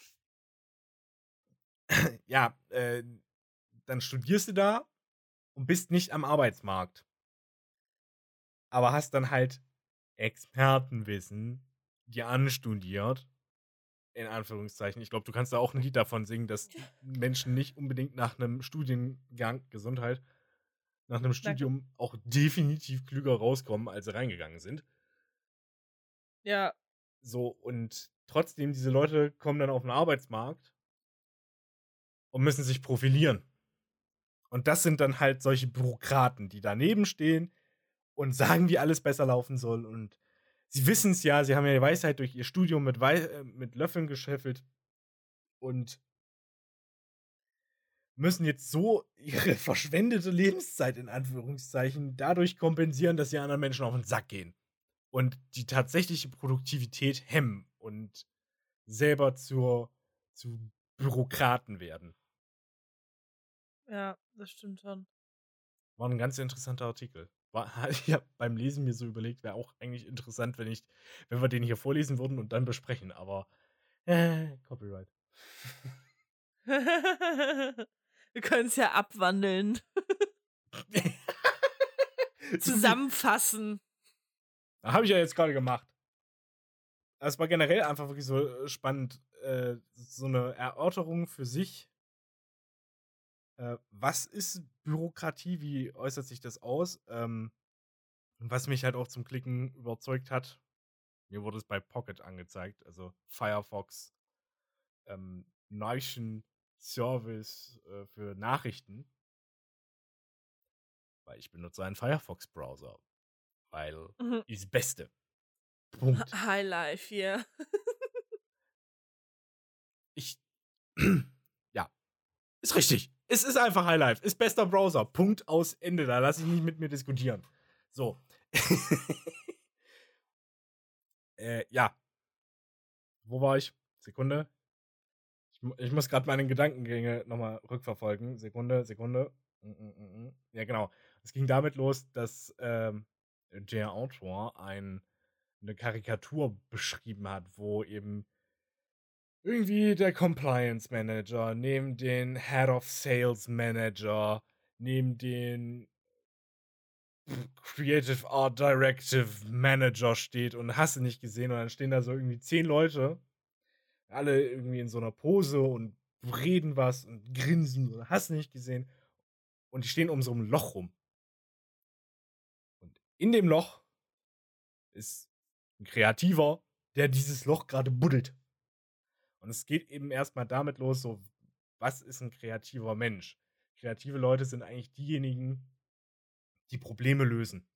S2: Ja, äh, dann studierst du da und bist nicht am Arbeitsmarkt. Aber hast dann halt Expertenwissen dir anstudiert. In Anführungszeichen. Ich glaube, du kannst da auch ein Lied davon singen, dass Menschen nicht unbedingt nach einem Studiengang, Gesundheit, nach einem Studium auch definitiv klüger rauskommen, als sie reingegangen sind.
S1: Ja.
S2: So, und trotzdem, diese Leute kommen dann auf den Arbeitsmarkt und müssen sich profilieren. Und das sind dann halt solche Bürokraten, die daneben stehen und sagen, wie alles besser laufen soll. Und sie wissen es ja, sie haben ja die Weisheit durch ihr Studium mit, Wei äh, mit Löffeln gescheffelt und müssen jetzt so ihre verschwendete Lebenszeit in Anführungszeichen dadurch kompensieren, dass sie anderen Menschen auf den Sack gehen und die tatsächliche Produktivität hemmen und selber zur, zu Bürokraten werden.
S1: Ja, das stimmt schon.
S2: War ein ganz interessanter Artikel. War, ich habe beim Lesen mir so überlegt, wäre auch eigentlich interessant, wenn ich, wenn wir den hier vorlesen würden und dann besprechen, aber äh, Copyright.
S1: Wir können es ja abwandeln. Zusammenfassen.
S2: Habe ich ja jetzt gerade gemacht. Es war generell einfach wirklich so äh, spannend, äh, so eine Erörterung für sich. Äh, was ist Bürokratie? Wie äußert sich das aus? Ähm, was mich halt auch zum Klicken überzeugt hat, mir wurde es bei Pocket angezeigt, also Firefox, ähm, Nation Service äh, für Nachrichten. Weil ich benutze einen Firefox-Browser. Weil
S1: Mhm.
S2: ist das Beste. Punkt.
S1: Highlife hier.
S2: Ich. Ja. Ist richtig. Es ist einfach Highlife. Ist bester Browser. Punkt aus Ende. Da lasse ich nicht mit mir diskutieren. So. äh, ja. Wo war ich? Sekunde. Ich, mu- ich muss gerade meine Gedankengänge nochmal rückverfolgen. Sekunde, Sekunde. Mm, mm, mm, mm. Ja, genau. Es ging damit los, dass ähm, der Autor ein, eine Karikatur beschrieben hat, wo eben irgendwie der Compliance Manager neben den Head of Sales Manager, neben den Creative Art Directive Manager steht und hast du nicht gesehen. Und dann stehen da so irgendwie zehn Leute, alle irgendwie in so einer Pose und reden was und grinsen und hast du nicht gesehen. Und die stehen um so ein Loch rum. Und in dem Loch ist ein Kreativer, der dieses Loch gerade buddelt. Und es geht eben erstmal damit los, so, was ist ein kreativer Mensch? Kreative Leute sind eigentlich diejenigen, die Probleme lösen.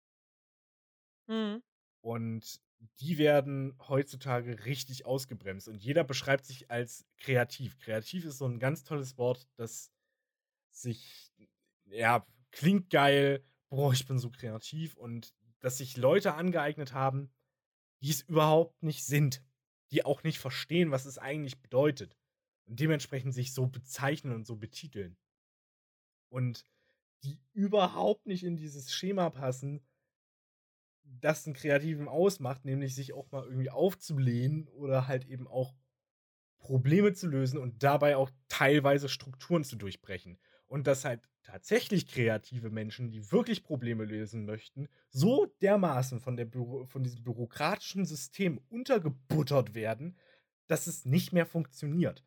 S1: Mhm.
S2: Und die werden heutzutage richtig ausgebremst. Und jeder beschreibt sich als kreativ. Kreativ ist so ein ganz tolles Wort, das sich, ja, klingt geil. Boah, ich bin so kreativ. Und dass sich Leute angeeignet haben, die es überhaupt nicht sind. Die auch nicht verstehen, was es eigentlich bedeutet. Und dementsprechend sich so bezeichnen und so betiteln. Und die überhaupt nicht in dieses Schema passen, das einen Kreativen ausmacht, nämlich sich auch mal irgendwie aufzulehnen oder halt eben auch Probleme zu lösen und dabei auch teilweise Strukturen zu durchbrechen. Und dass halt tatsächlich kreative Menschen, die wirklich Probleme lösen möchten, so dermaßen von, der Büro, von diesem bürokratischen System untergebuttert werden, dass es nicht mehr funktioniert.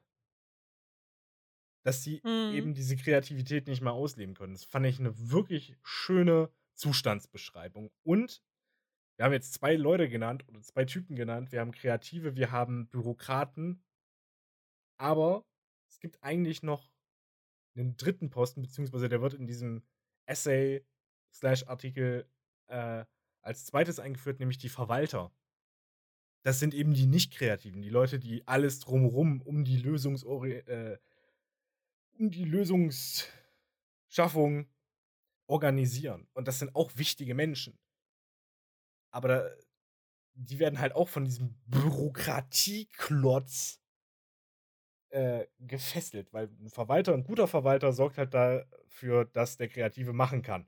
S2: Dass sie
S1: Mhm.
S2: eben diese Kreativität nicht mehr ausleben können. Das fand ich eine wirklich schöne Zustandsbeschreibung. Und wir haben jetzt zwei Leute genannt oder zwei Typen genannt. Wir haben Kreative, wir haben Bürokraten. Aber es gibt eigentlich noch einen dritten Posten, beziehungsweise der wird in diesem Essay slash Artikel äh, als zweites eingeführt, nämlich die Verwalter. Das sind eben die Nicht-Kreativen, die Leute, die alles drumherum um die Lösungsori äh, um die Lösungsschaffung organisieren. Und das sind auch wichtige Menschen. Aber da, die werden halt auch von diesem Bürokratieklotz äh, gefesselt, weil ein Verwalter, ein guter Verwalter sorgt halt dafür, dass der Kreative machen kann.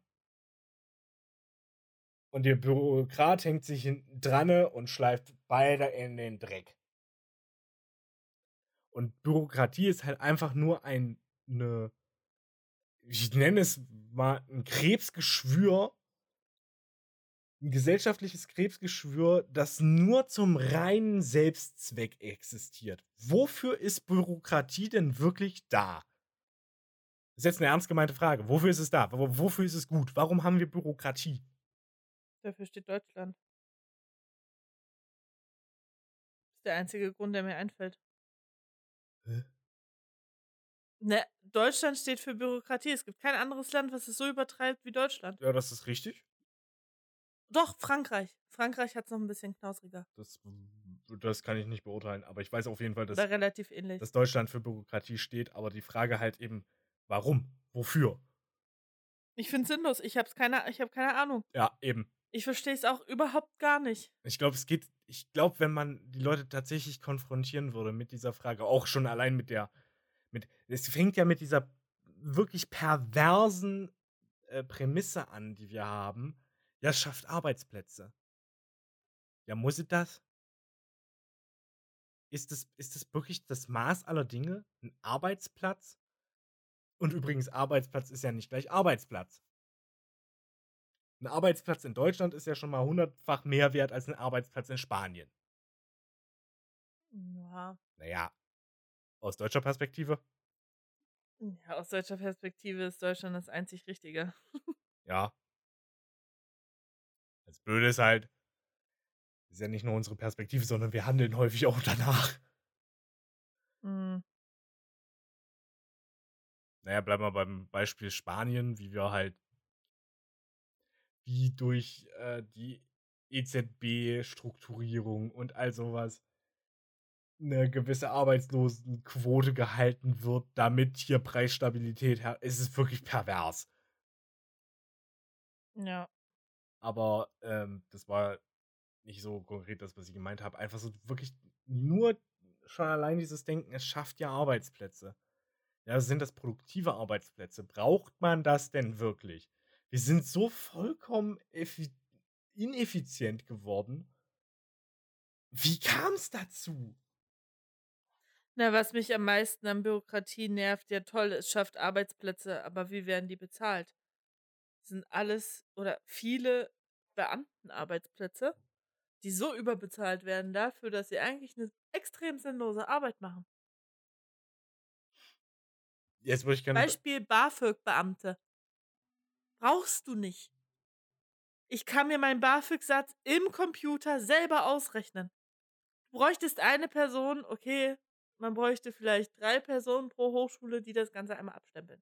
S2: Und der Bürokrat hängt sich hinten dran und schleift beide in den Dreck. Und Bürokratie ist halt einfach nur ein, eine, ich nenne es mal ein Krebsgeschwür, ein gesellschaftliches Krebsgeschwür, das nur zum reinen Selbstzweck existiert. Wofür ist Bürokratie denn wirklich da? Das ist jetzt eine ernst gemeinte Frage. Wofür ist es da? W- Wofür ist es gut? Warum haben wir Bürokratie?
S1: Dafür steht Deutschland. Das ist der einzige Grund, der mir einfällt.
S2: Hä?
S1: Ne, Deutschland steht für Bürokratie. Es gibt kein anderes Land, was es so übertreibt wie Deutschland.
S2: Ja, das ist richtig.
S1: Doch, Frankreich. Frankreich hat es noch ein bisschen knausriger.
S2: Das, das kann ich nicht beurteilen, aber ich weiß auf jeden Fall, dass,
S1: Oder relativ ähnlich.
S2: dass Deutschland für Bürokratie steht, aber die Frage halt eben, warum? Wofür?
S1: Ich finde es sinnlos. Ich habe keine, ich hab keine Ahnung.
S2: Ja, eben.
S1: Ich verstehe es auch überhaupt gar nicht.
S2: Ich glaube, es geht, ich glaube, wenn man die Leute tatsächlich konfrontieren würde mit dieser Frage, auch schon allein mit der, mit, es fängt ja mit dieser wirklich perversen äh, Prämisse an, die wir haben. Ja, es schafft Arbeitsplätze. Ja, muss es das? Ist das, ist das wirklich das Maß aller Dinge? Ein Arbeitsplatz? Und übrigens, Arbeitsplatz ist ja nicht gleich Arbeitsplatz. Ein Arbeitsplatz in Deutschland ist ja schon mal hundertfach mehr wert als ein Arbeitsplatz in Spanien.
S1: Ja.
S2: Naja, aus deutscher Perspektive?
S1: Ja, aus deutscher Perspektive ist Deutschland das einzig Richtige.
S2: Ja. Das Blöde ist halt, ist ja nicht nur unsere Perspektive, sondern wir handeln häufig auch danach.
S1: Mhm.
S2: Naja, bleiben wir beim Beispiel Spanien, wie wir halt, wie durch äh, die E Z B-Strukturierung und all sowas eine gewisse Arbeitslosenquote gehalten wird, damit hier Preisstabilität her. Es ist wirklich pervers.
S1: Ja.
S2: Aber ähm, das war nicht so konkret das, was ich gemeint habe. Einfach so wirklich nur schon allein dieses Denken, es schafft ja Arbeitsplätze. Ja, sind das produktive Arbeitsplätze? Braucht man das denn wirklich? Wir sind so vollkommen effi- ineffizient geworden. Wie kam es dazu?
S1: Na, was mich am meisten an Bürokratie nervt, ja toll, es schafft Arbeitsplätze, aber wie werden die bezahlt? Das sind alles oder viele Beamtenarbeitsplätze, die so überbezahlt werden dafür, dass sie eigentlich eine extrem sinnlose Arbeit machen.
S2: Jetzt würde ich gerne.
S1: Beispiel BAföG-Beamte. Brauchst du nicht. Ich kann mir meinen BAföG-Satz im Computer selber ausrechnen. Du bräuchtest eine Person, okay, man bräuchte vielleicht drei Personen pro Hochschule, die das Ganze einmal abstempeln.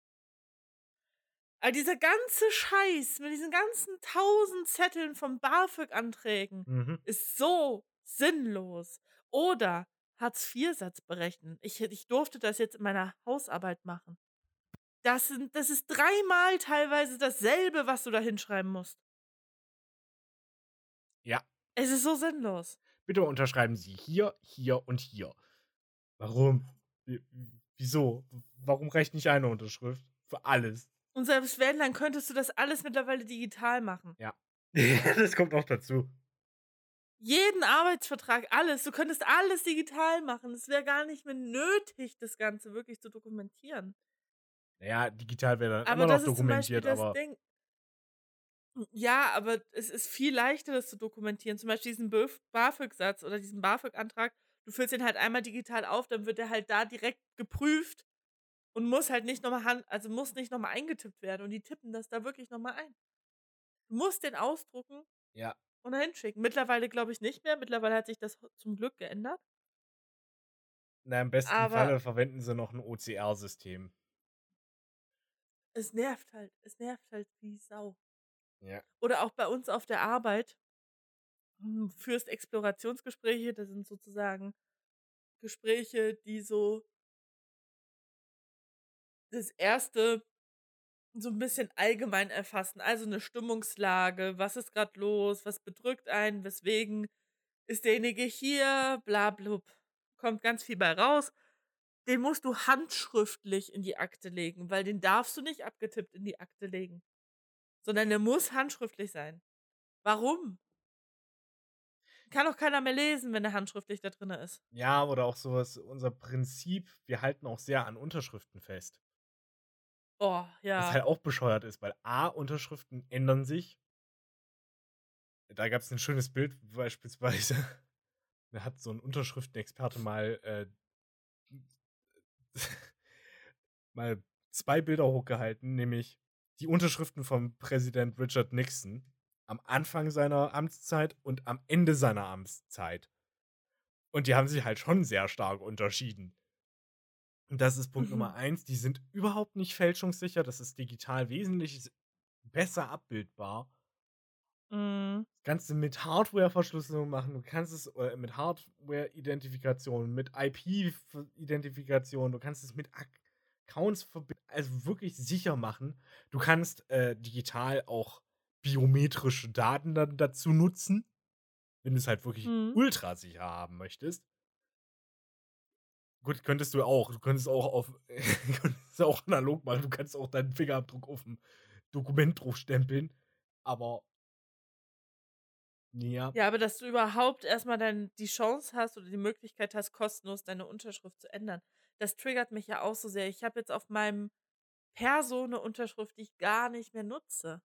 S1: Aber dieser ganze Scheiß mit diesen ganzen tausend Zetteln von BAföG-Anträgen
S2: Mhm.
S1: ist so sinnlos. Oder Hartz-vier-Satz berechnen. Ich, ich durfte das jetzt in meiner Hausarbeit machen. Das, sind, das ist dreimal teilweise dasselbe, was du da hinschreiben musst.
S2: Ja.
S1: Es ist so sinnlos.
S2: Bitte unterschreiben Sie hier, hier und hier. Warum? Wie- Wieso? Warum reicht nicht eine Unterschrift? Für alles.
S1: Und selbst wenn, dann könntest du das alles mittlerweile digital machen.
S2: Ja. Das kommt auch dazu.
S1: Jeden Arbeitsvertrag, alles. Du könntest alles digital machen. Es wäre gar nicht mehr nötig, das Ganze wirklich zu dokumentieren.
S2: Naja, digital wäre dann
S1: Aber
S2: immer
S1: das
S2: noch
S1: ist zum Beispiel
S2: dokumentiert,
S1: das
S2: aber
S1: Ding. Ja, aber es ist viel leichter, das zu dokumentieren. Zum Beispiel diesen Böf- BAföG-Satz oder diesen BAföG-Antrag. Du füllst den halt einmal digital auf, dann wird der halt da direkt geprüft und muss halt nicht nochmal hand, also muss nicht nochmal eingetippt werden. Und die tippen das da wirklich nochmal ein. Du musst den ausdrucken
S2: ja.
S1: und dahin schicken. Mittlerweile glaube ich nicht mehr. Mittlerweile hat sich das zum Glück geändert.
S2: Na, im besten
S1: Aber
S2: Falle verwenden sie noch ein O C R-System.
S1: es nervt halt. Es nervt halt wie Sau.
S2: Ja.
S1: Oder auch bei uns auf der Arbeit. Du führst Explorationsgespräche. Das sind sozusagen Gespräche, die so das erste so ein bisschen allgemein erfassen. Also eine Stimmungslage. Was ist gerade los? Was bedrückt einen? Weswegen ist derjenige hier? Blablub. Kommt ganz viel bei raus. Den musst du handschriftlich in die Akte legen, weil den darfst du nicht abgetippt in die Akte legen. Sondern der muss handschriftlich sein. Warum? Kann doch keiner mehr lesen, wenn der handschriftlich da drin ist.
S2: Ja, oder auch sowas, unser Prinzip, wir halten auch sehr an Unterschriften fest.
S1: Oh,
S2: Was
S1: ja.
S2: halt auch bescheuert ist, weil A, Unterschriften ändern sich. Da gab es ein schönes Bild beispielsweise. Da hat so ein Unterschriftenexperte mal, äh, mal zwei Bilder hochgehalten, nämlich die Unterschriften von Präsident Richard Nixon am Anfang seiner Amtszeit und am Ende seiner Amtszeit. Und die haben sich halt schon sehr stark unterschieden. Und das ist Punkt
S1: Mhm.
S2: Nummer eins. Die sind überhaupt nicht fälschungssicher. Das ist digital wesentlich s- besser abbildbar.
S1: Mhm.
S2: Das kannst du mit Hardware-Verschlüsselung machen. Du kannst es äh, mit Hardware-Identifikation, mit I P-Identifikation. Du kannst es mit Ac- Accounts verbinden. Also wirklich sicher machen. Du kannst äh, digital auch biometrische Daten dann dazu nutzen, wenn du es halt wirklich
S1: Mhm.
S2: ultra sicher haben möchtest. Gut, könntest du auch. Du könntest auch auf könntest auch analog machen. Du kannst auch deinen Fingerabdruck auf dem Dokument draufstempeln. Aber ja.
S1: Ja, aber dass du überhaupt erstmal dann die Chance hast oder die Möglichkeit hast, kostenlos deine Unterschrift zu ändern, das triggert mich ja auch so sehr. Ich habe jetzt auf meinem Perso eine Unterschrift, die ich gar nicht mehr nutze.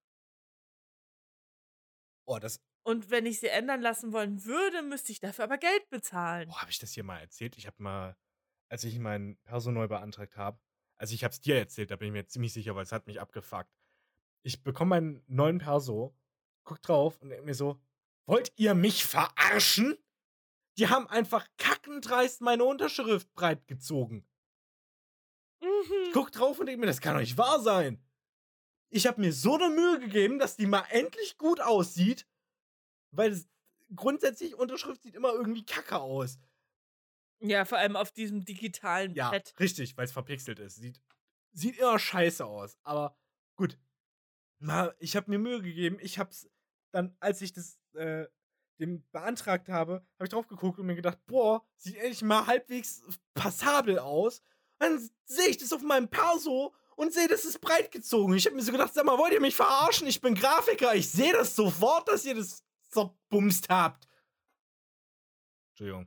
S2: Oh, das.
S1: Und wenn ich sie ändern lassen wollen würde, müsste ich dafür aber Geld bezahlen.
S2: Oh, habe ich das hier mal erzählt? Ich habe mal, als ich meinen Perso neu beantragt habe, also ich habe es dir erzählt, da bin ich mir ziemlich sicher, weil es hat mich abgefuckt. Ich bekomme meinen neuen Perso, guck drauf und denk mir so, wollt ihr mich verarschen? Die haben einfach kackendreist meine Unterschrift breit gezogen. Ich
S1: Mhm.
S2: guck drauf und denk mir, das kann doch nicht wahr sein. Ich habe mir so eine Mühe gegeben, dass die mal endlich gut aussieht, weil es, grundsätzlich Unterschrift sieht immer irgendwie kacke aus.
S1: Ja, vor allem auf diesem digitalen
S2: Ja,
S1: Pad.
S2: richtig, weil es verpixelt ist. Sieht, sieht immer scheiße aus. Aber gut. Na, ich habe mir Mühe gegeben. Ich hab's dann, als ich das äh, dem beantragt habe, habe ich drauf geguckt und mir gedacht, boah, sieht endlich mal halbwegs passabel aus. Dann sehe ich das auf meinem Perso und sehe, das ist breit gezogen. Ich habe mir so gedacht, sag mal, wollt ihr mich verarschen? Ich bin Grafiker. Ich sehe das sofort, dass ihr das zerbumst habt. Entschuldigung.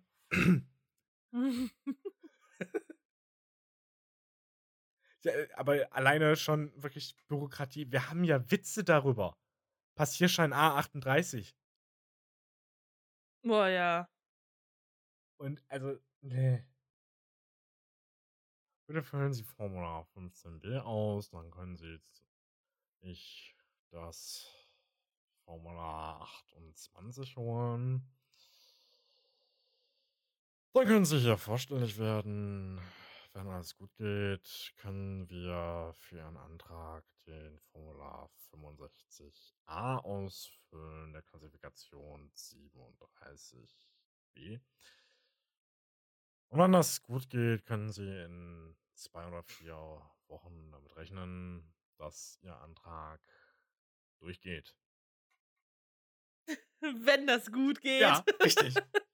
S2: Ja, äh, aber alleine schon wirklich Bürokratie. Wir haben ja Witze darüber. Passierschein A achtunddreißig.
S1: Boah, ja.
S2: Und also, nee. Bitte füllen Sie Formular fünfzehn b aus, dann können Sie jetzt ich das Formular achtundzwanzig holen. Dann können Sie hier vorstellig werden. Wenn alles gut geht, können wir für Ihren Antrag den Formular fünfundsechzig a ausfüllen, der Klassifikation siebenunddreißig b. Und wenn das gut geht, können Sie in zwei oder vier Wochen damit rechnen, dass Ihr Antrag durchgeht.
S1: Wenn das gut geht.
S2: Ja, richtig.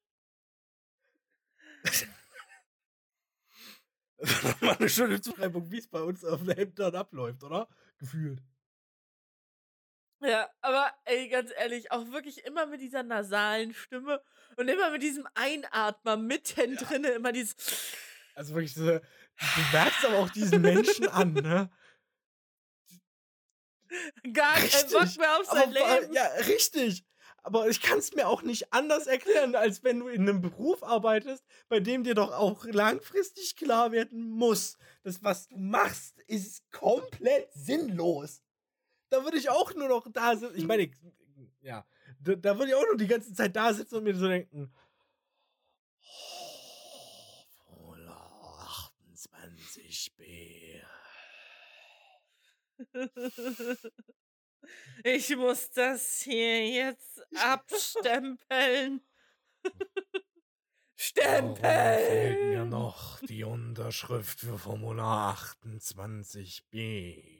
S2: Das war doch mal eine schöne Zuschreibung, wie es bei uns auf den Ämtern abläuft, oder? Gefühlt.
S1: Ja, aber ey, ganz ehrlich, auch wirklich immer mit dieser nasalen Stimme und immer mit diesem Einatmer mitten
S2: Ja.
S1: drinne, immer dieses.
S2: Also wirklich, so, du merkst aber auch diesen Menschen an, ne?
S1: Gar kein Bock
S2: Richtig.
S1: mehr auf
S2: Aber
S1: sein
S2: wa-
S1: Leben.
S2: ja, richtig. Aber ich kann es mir auch nicht anders erklären, als wenn du in einem Beruf arbeitest, bei dem dir doch auch langfristig klar werden muss, dass was du machst, ist komplett sinnlos. Da würde ich auch nur noch da sitzen. Ich meine, ich- ja, da, da würde ich auch nur die ganze Zeit da sitzen und mir so denken, oh, Formular achtundzwanzig b.
S1: Ich muss das hier jetzt abstempeln.
S2: Warum fehlt mir
S1: Stempeln!
S2: noch die Unterschrift für Formular achtundzwanzig b?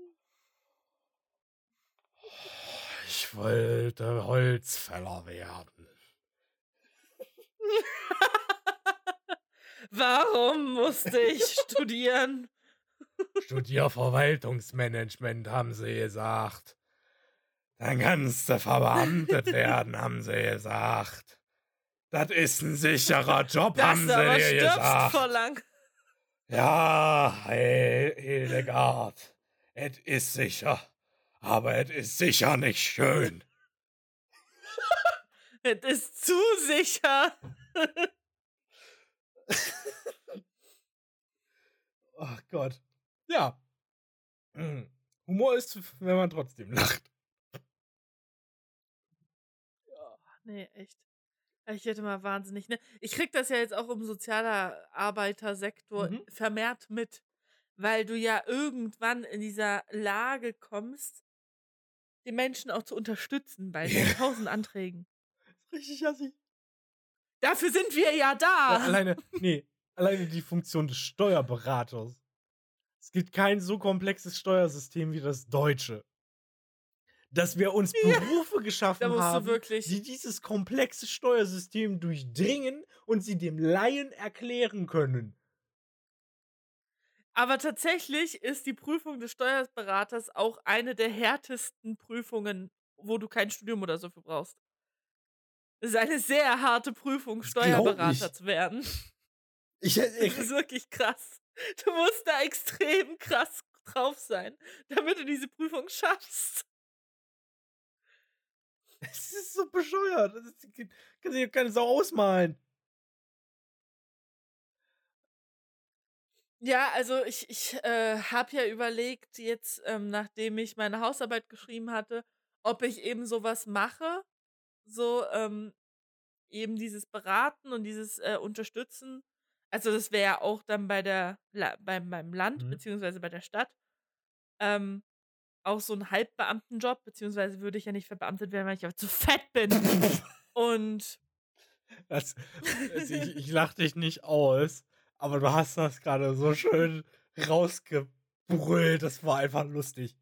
S2: Ich wollte Holzfäller werden.
S1: Warum musste ich studieren?
S2: Studierverwaltungsmanagement, haben sie gesagt. Dann kannst du verbeamtet werden, haben sie gesagt. Das ist ein sicherer Job,
S1: Das
S2: haben sie
S1: aber
S2: dir
S1: stirbst
S2: gesagt.
S1: vor lang.
S2: Ja, hey, Hildegard, es ist sicher, aber es ist sicher nicht schön.
S1: Es ist zu sicher.
S2: Ach Gott. Ja. Hm. Humor ist, wenn man trotzdem lacht.
S1: Ja, nee, echt. Ich hätte mal wahnsinnig, ne? Ich krieg das ja jetzt auch im Sozialarbeitersektor
S2: Mhm.
S1: vermehrt mit, weil du ja irgendwann in dieser Lage kommst, die Menschen auch zu unterstützen bei
S2: Ja.
S1: den tausend Anträgen.
S2: Richtig assi.
S1: Dafür sind wir ja
S2: Ja,
S1: da!
S2: alleine, nee, alleine die Funktion des Steuerberaters. Es gibt kein so komplexes Steuersystem wie das deutsche. Dass wir uns
S1: Ja,
S2: Berufe
S1: da
S2: geschaffen
S1: musst du
S2: haben,
S1: wirklich.
S2: die dieses komplexe Steuersystem durchdringen und sie dem Laien erklären können.
S1: Aber tatsächlich ist die Prüfung des Steuerberaters auch eine der härtesten Prüfungen, wo du kein Studium oder so für brauchst. Es ist eine sehr harte Prüfung,
S2: Das glaub
S1: Steuerberater
S2: ich.
S1: zu werden.
S2: Ich,
S1: Das
S2: ich,
S1: ist wirklich krass. Du musst da extrem krass drauf sein, damit du diese Prüfung schaffst.
S2: es ist so bescheuert. Das ist, kann sich keine Sau ausmalen.
S1: Ja, also ich, ich äh, habe ja überlegt, jetzt, ähm, nachdem ich meine Hausarbeit geschrieben hatte, ob ich eben sowas mache, so ähm, eben dieses Beraten und dieses äh, Unterstützen. Also das wäre ja auch dann bei der La beim, beim Land
S2: Mhm.
S1: beziehungsweise bei der Stadt ähm, auch so ein Halbbeamtenjob, beziehungsweise würde ich ja nicht verbeamtet werden, weil ich aber zu fett bin. Und
S2: Das, also ich, ich lach dich nicht aus, aber du hast das gerade so schön rausgebrüllt. Das war einfach lustig.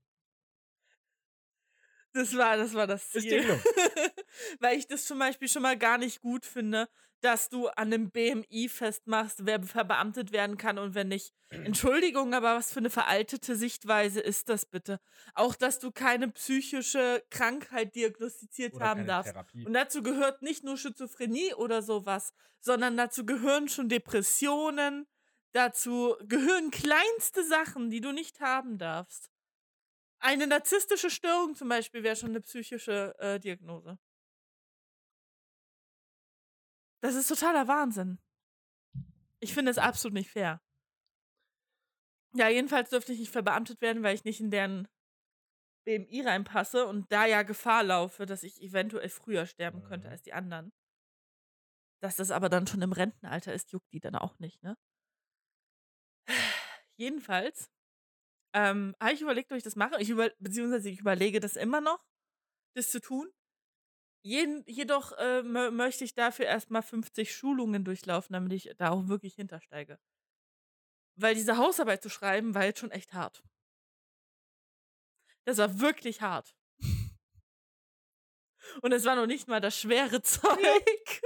S1: Das war das war das
S2: Ist dir
S1: Ziel.
S2: gelungen.
S1: Weil ich das zum Beispiel schon mal gar nicht gut finde, dass du an 'nem B M I festmachst, wer verbeamtet werden kann und wer nicht. Entschuldigung, aber was für eine veraltete Sichtweise ist das bitte? Auch, dass du keine psychische Krankheit diagnostiziert
S2: Oder
S1: haben
S2: keine
S1: darfst.
S2: Therapie.
S1: Und dazu gehört nicht nur Schizophrenie oder sowas, sondern dazu gehören schon Depressionen, dazu gehören kleinste Sachen, die du nicht haben darfst. Eine narzisstische Störung zum Beispiel wäre schon eine psychische, äh, Diagnose. Das ist totaler Wahnsinn. Ich finde es absolut nicht fair. Ja, jedenfalls dürfte ich nicht verbeamtet werden, weil ich nicht in deren B M I reinpasse und da ja Gefahr laufe, dass ich eventuell früher sterben könnte
S2: Mhm.
S1: als die anderen. Dass das aber dann schon im Rentenalter ist, juckt die dann auch nicht, ne? Jedenfalls, ähm, habe ich überlegt, ob ich das mache. Ich über beziehungsweise ich überlege das immer noch, das zu tun. Jeden jedoch, äh, mö möchte ich dafür erst mal fünfzig Schulungen durchlaufen, damit ich da auch wirklich hintersteige. Weil diese Hausarbeit zu schreiben, war jetzt schon echt hart. Das war wirklich hart. Und es war noch nicht mal das schwere Zeug.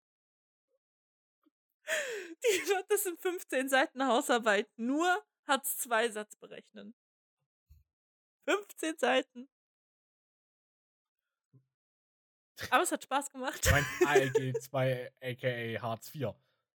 S1: Die das sind fünfzehn Seiten Hausarbeit, nur Hartz zwei Satz berechnen. fünfzehn Seiten. Aber es hat Spaß gemacht.
S2: Ich mein A L G zwei, aka Hartz vier.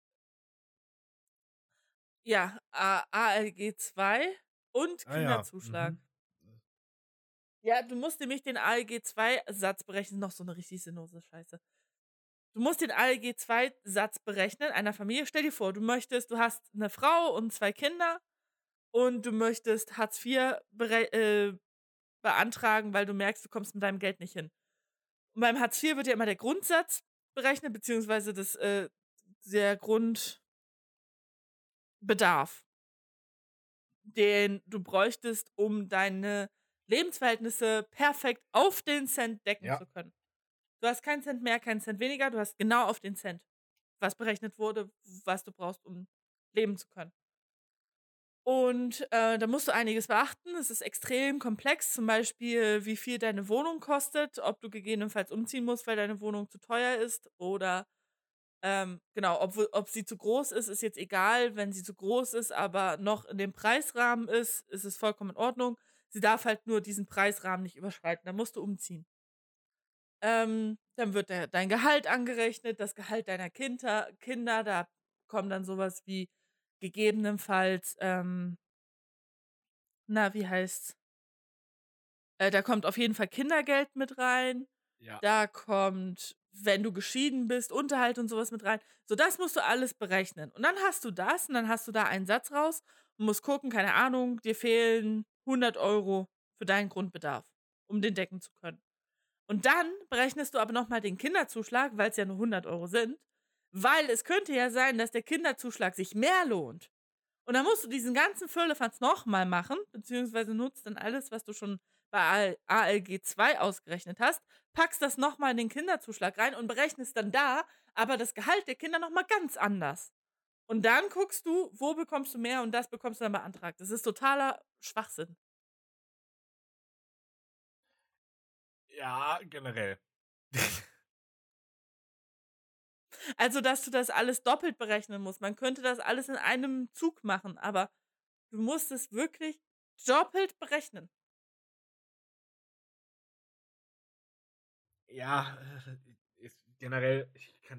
S1: Ja, A ALG zwei und
S2: Ah ja.
S1: Kinderzuschlag.
S2: Mhm.
S1: Ja, du musst nämlich den A L G zwei Satz berechnen. Noch so eine richtig sinnlose Scheiße. Du musst den A L G zwei Satz berechnen einer Familie. Stell dir vor, du möchtest, du hast eine Frau und zwei Kinder und du möchtest Hartz vier bere äh, beantragen, weil du merkst, du kommst mit deinem Geld nicht hin. Und beim Hartz vier wird ja immer der Grundsatz berechnet, beziehungsweise das, äh, der Grundbedarf, den du bräuchtest, um deine Lebensverhältnisse perfekt auf den Cent decken
S2: Ja.
S1: zu können. Du hast keinen Cent mehr, keinen Cent weniger, du hast genau auf den Cent, was berechnet wurde, was du brauchst, um leben zu können. Und äh, da musst du einiges beachten. Es ist extrem komplex, zum Beispiel, wie viel deine Wohnung kostet, ob du gegebenenfalls umziehen musst, weil deine Wohnung zu teuer ist oder ähm, genau, ob, ob sie zu groß ist, ist jetzt egal. Wenn sie zu groß ist, aber noch in dem Preisrahmen ist, ist es vollkommen in Ordnung. Sie darf halt nur diesen Preisrahmen nicht überschreiten. Dann musst du umziehen. Ähm, dann wird der, dein Gehalt angerechnet, das Gehalt deiner Kinder, Kinder, da kommen dann sowas wie gegebenenfalls, ähm, na, wie heißt's? Äh, da kommt auf jeden Fall Kindergeld mit rein.
S2: Ja.
S1: Da kommt, wenn du geschieden bist, Unterhalt und sowas mit rein. So, das musst du alles berechnen. Und dann hast du das und dann hast du da einen Satz raus und musst gucken, keine Ahnung, dir fehlen hundert Euro für deinen Grundbedarf, um den decken zu können. Und dann berechnest du aber nochmal den Kinderzuschlag, weil es ja nur hundert Euro sind, weil es könnte ja sein, dass der Kinderzuschlag sich mehr lohnt. Und dann musst du diesen ganzen Firlefanz nochmal machen, beziehungsweise nutzt dann alles, was du schon bei A L G zwei ausgerechnet hast, packst das nochmal in den Kinderzuschlag rein und berechnest dann da aber das Gehalt der Kinder nochmal ganz anders. Und dann guckst du, wo bekommst du mehr und das bekommst du dann beantragt. Das ist totaler Schwachsinn.
S2: Ja, generell.
S1: Also, dass du das alles doppelt berechnen musst. Man könnte das alles in einem Zug machen, aber du musst es wirklich doppelt berechnen.
S2: Ja, äh, ist generell, ich kann.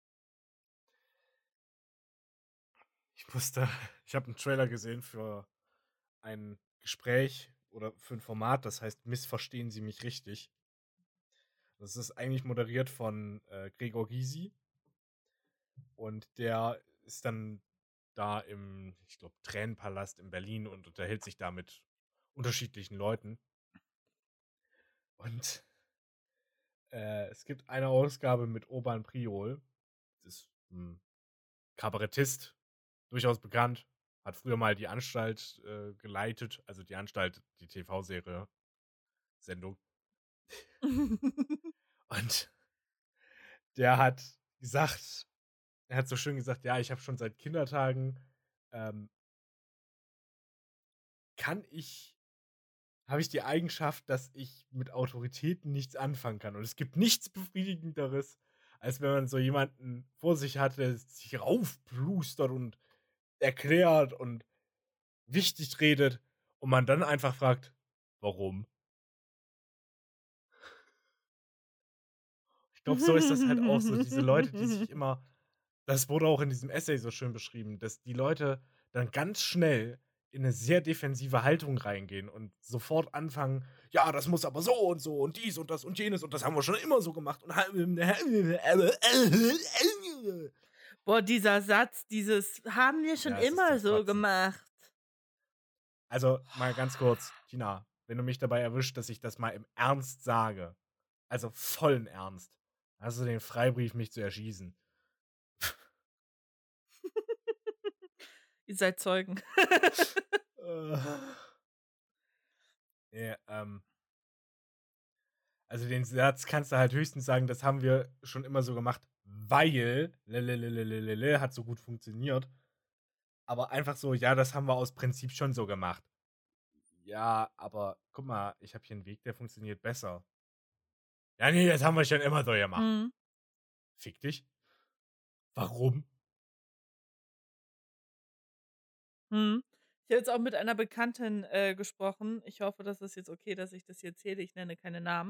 S2: Ich musste, ich habe einen Trailer gesehen für ein Gespräch oder für ein Format, das heißt Missverstehen Sie mich richtig. Das ist eigentlich moderiert von äh, Gregor Gysi und der ist dann da im, ich glaube, Tränenpalast in Berlin und unterhält sich da mit unterschiedlichen Leuten. Und äh, es gibt eine Ausgabe mit Urban Priol. Das ist ein Kabarettist, durchaus bekannt. Hat früher mal die Anstalt äh, geleitet, also die Anstalt, die T V-Serie, Sendung. Und der hat gesagt, er hat so schön gesagt, ja, ich habe schon seit Kindertagen, ähm, kann ich, habe ich die Eigenschaft, dass ich mit Autoritäten nichts anfangen kann. Und es gibt nichts Befriedigenderes, als wenn man so jemanden vor sich hat, der sich raufplustert und erklärt und wichtig redet und man dann einfach fragt, warum? Ich glaube, so ist das halt auch so. Diese Leute, die sich immer, das wurde auch in diesem Essay so schön beschrieben, dass die Leute dann ganz schnell in eine sehr defensive Haltung reingehen und sofort anfangen, ja, das muss aber so und so und dies und das und jenes und das haben wir schon immer so gemacht. Und
S1: Boah, dieser Satz, dieses haben wir schon
S2: Ja, es ist
S1: immer
S2: zum
S1: so
S2: Kotzen.
S1: gemacht.
S2: Also, mal ganz kurz, Tina, wenn du mich dabei erwischt, dass ich das mal im Ernst sage, also vollen Ernst, hast du den Freibrief, mich zu erschießen.
S1: Ihr seid Zeugen.
S2: Äh. Nee, ähm. Also den Satz kannst du halt höchstens sagen, das haben wir schon immer so gemacht, weil lelelelelelele hat so gut funktioniert. Aber einfach so, ja, das haben wir aus Prinzip schon so gemacht. Ja, aber guck mal, ich habe hier einen Weg, der funktioniert besser. Ja, nee, das haben wir schon immer so gemacht.
S1: Mhm.
S2: Fick dich. Warum?
S1: Mhm. Ich habe jetzt auch mit einer Bekannten äh, gesprochen. Ich hoffe, das ist jetzt okay, dass ich das hier erzähle. Ich nenne keine Namen.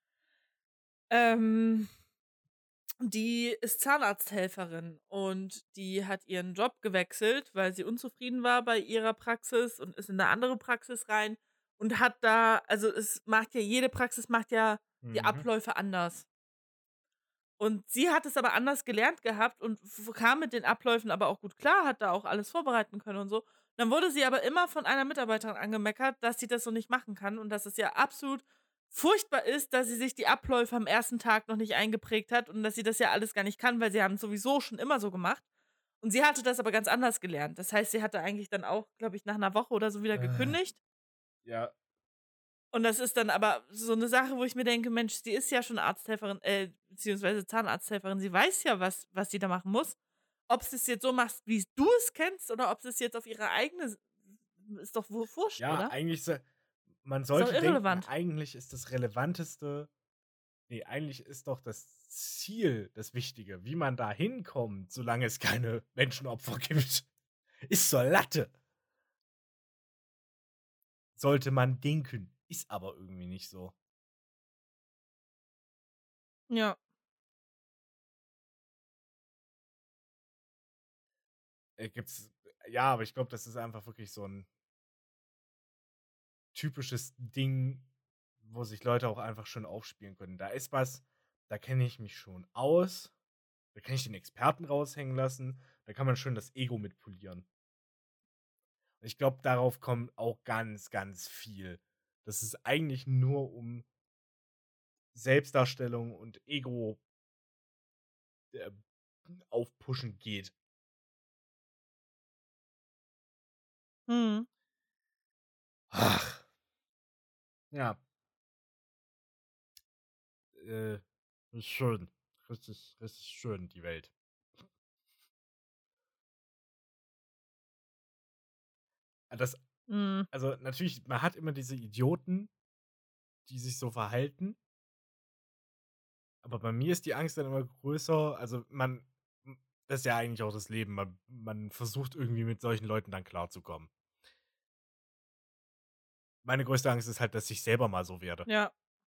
S1: Ähm, die ist Zahnarzthelferin und die hat ihren Job gewechselt, weil sie unzufrieden war bei ihrer Praxis und ist in eine andere Praxis rein und hat da, also es macht ja, jede Praxis macht ja die
S2: Mhm.
S1: Abläufe anders. Und sie hat es aber anders gelernt gehabt und f- kam mit den Abläufen aber auch gut klar, hat da auch alles vorbereiten können und so. Dann wurde sie aber immer von einer Mitarbeiterin angemeckert, dass sie das so nicht machen kann und dass es ja absolut furchtbar ist, dass sie sich die Abläufe am ersten Tag noch nicht eingeprägt hat und dass sie das ja alles gar nicht kann, weil sie haben es sowieso schon immer so gemacht. Und sie hatte das aber ganz anders gelernt. Das heißt, sie hatte eigentlich dann auch, glaube ich, nach einer Woche oder so wieder
S2: Äh.
S1: gekündigt.
S2: Ja,
S1: Und das ist dann aber so eine Sache, wo ich mir denke, Mensch, sie ist ja schon Arzthelferin, äh, beziehungsweise Zahnarzthelferin, sie weiß ja, was, was sie da machen muss. Ob sie es jetzt so machst, wie du es kennst, oder ob sie es jetzt auf ihre eigene, ist doch wohl wurscht,
S2: ja,
S1: oder?
S2: eigentlich, so, man
S1: Ist doch
S2: sollte denken,
S1: irrelevant.
S2: eigentlich ist das Relevanteste, nee, eigentlich ist doch das Ziel das Wichtige, wie man da hinkommt, solange es keine Menschenopfer gibt, ist zur Latte. Sollte man denken, ist aber irgendwie nicht so.
S1: Ja.
S2: Äh, gibt's, ja, aber ich glaube, das ist einfach wirklich so ein typisches Ding, wo sich Leute auch einfach schön aufspielen können. Da ist was, da kenne ich mich schon aus, da kann ich den Experten raushängen lassen, da kann man schön das Ego mitpolieren. Und ich glaube, darauf kommt auch ganz, ganz viel. Das ist eigentlich nur um Selbstdarstellung und Ego äh, aufpushen geht.
S1: Hm.
S2: Ach. Ja. Äh, ist schön. Richtig, richtig schön, die Welt. Das,
S1: Hm.
S2: also natürlich, man hat immer diese Idioten, die sich so verhalten. Aber bei mir ist die Angst dann immer größer. Also man, das ist ja eigentlich auch das Leben. Man, man versucht irgendwie mit solchen Leuten dann klarzukommen. Meine größte Angst ist halt, dass ich selber mal so werde.
S1: Ja.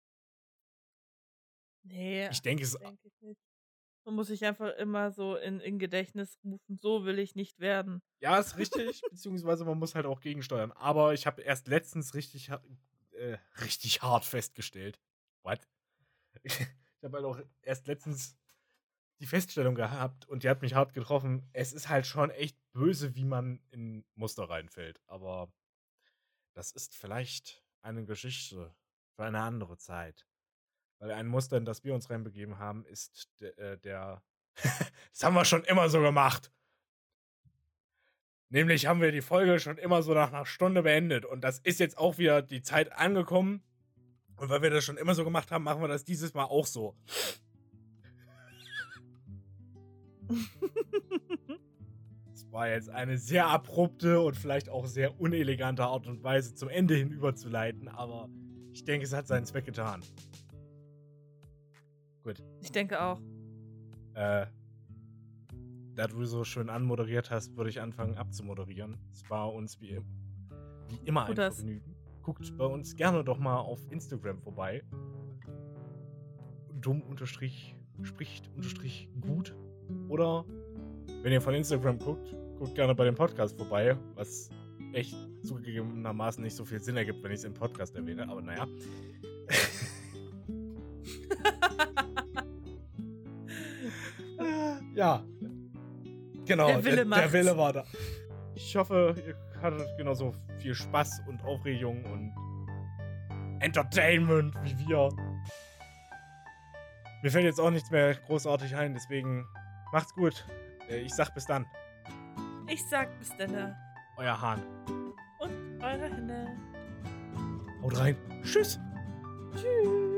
S1: Nee,
S2: Ich denke es.
S1: denke ich nicht. Man muss sich einfach immer so in, in Gedächtnis rufen, so will ich nicht werden.
S2: Ja, ist richtig, beziehungsweise man muss halt auch gegensteuern. Aber ich habe erst letztens richtig, ha- äh, richtig hart festgestellt. What? Ich habe halt auch erst letztens die Feststellung gehabt und die hat mich hart getroffen. Es ist halt schon echt böse, wie man in Muster reinfällt. Aber das ist vielleicht eine Geschichte für eine andere Zeit. Weil ein Muster, in das wir uns reinbegeben haben, ist der, äh, der das haben wir schon immer so gemacht. Nämlich haben wir die Folge schon immer so nach einer Stunde beendet. Und das ist jetzt auch wieder die Zeit angekommen. Und weil wir das schon immer so gemacht haben, machen wir das dieses Mal auch so. Es war jetzt eine sehr abrupte und vielleicht auch sehr unelegante Art und Weise, zum Ende hin überzuleiten. Aber ich denke, es hat seinen Zweck getan. Gut.
S1: Ich denke auch.
S2: Äh, da du so schön anmoderiert hast, würde ich anfangen abzumoderieren. Es war uns wie, im- wie immer ein
S1: Tu das.
S2: Vergnügen. Guckt bei uns gerne doch mal auf Instagram vorbei. Dumm unterstrich spricht unterstrich gut. Oder wenn ihr von Instagram guckt, guckt gerne bei dem Podcast vorbei, was echt zugegebenermaßen nicht so viel Sinn ergibt, wenn ich es im Podcast erwähne, aber naja. Ja. Genau,
S1: Der Wille
S2: der, der
S1: macht's.
S2: Wille war da. Ich hoffe, ihr hattet genauso viel Spaß und Aufregung und Entertainment wie wir. Mir fällt jetzt auch nichts mehr großartig ein, deswegen macht's gut. Äh, Ich sag bis dann.
S1: Ich sag bis dann.
S2: Euer Hahn.
S1: Und eure Hände.
S2: Haut rein. Tschüss.
S1: Tschüss.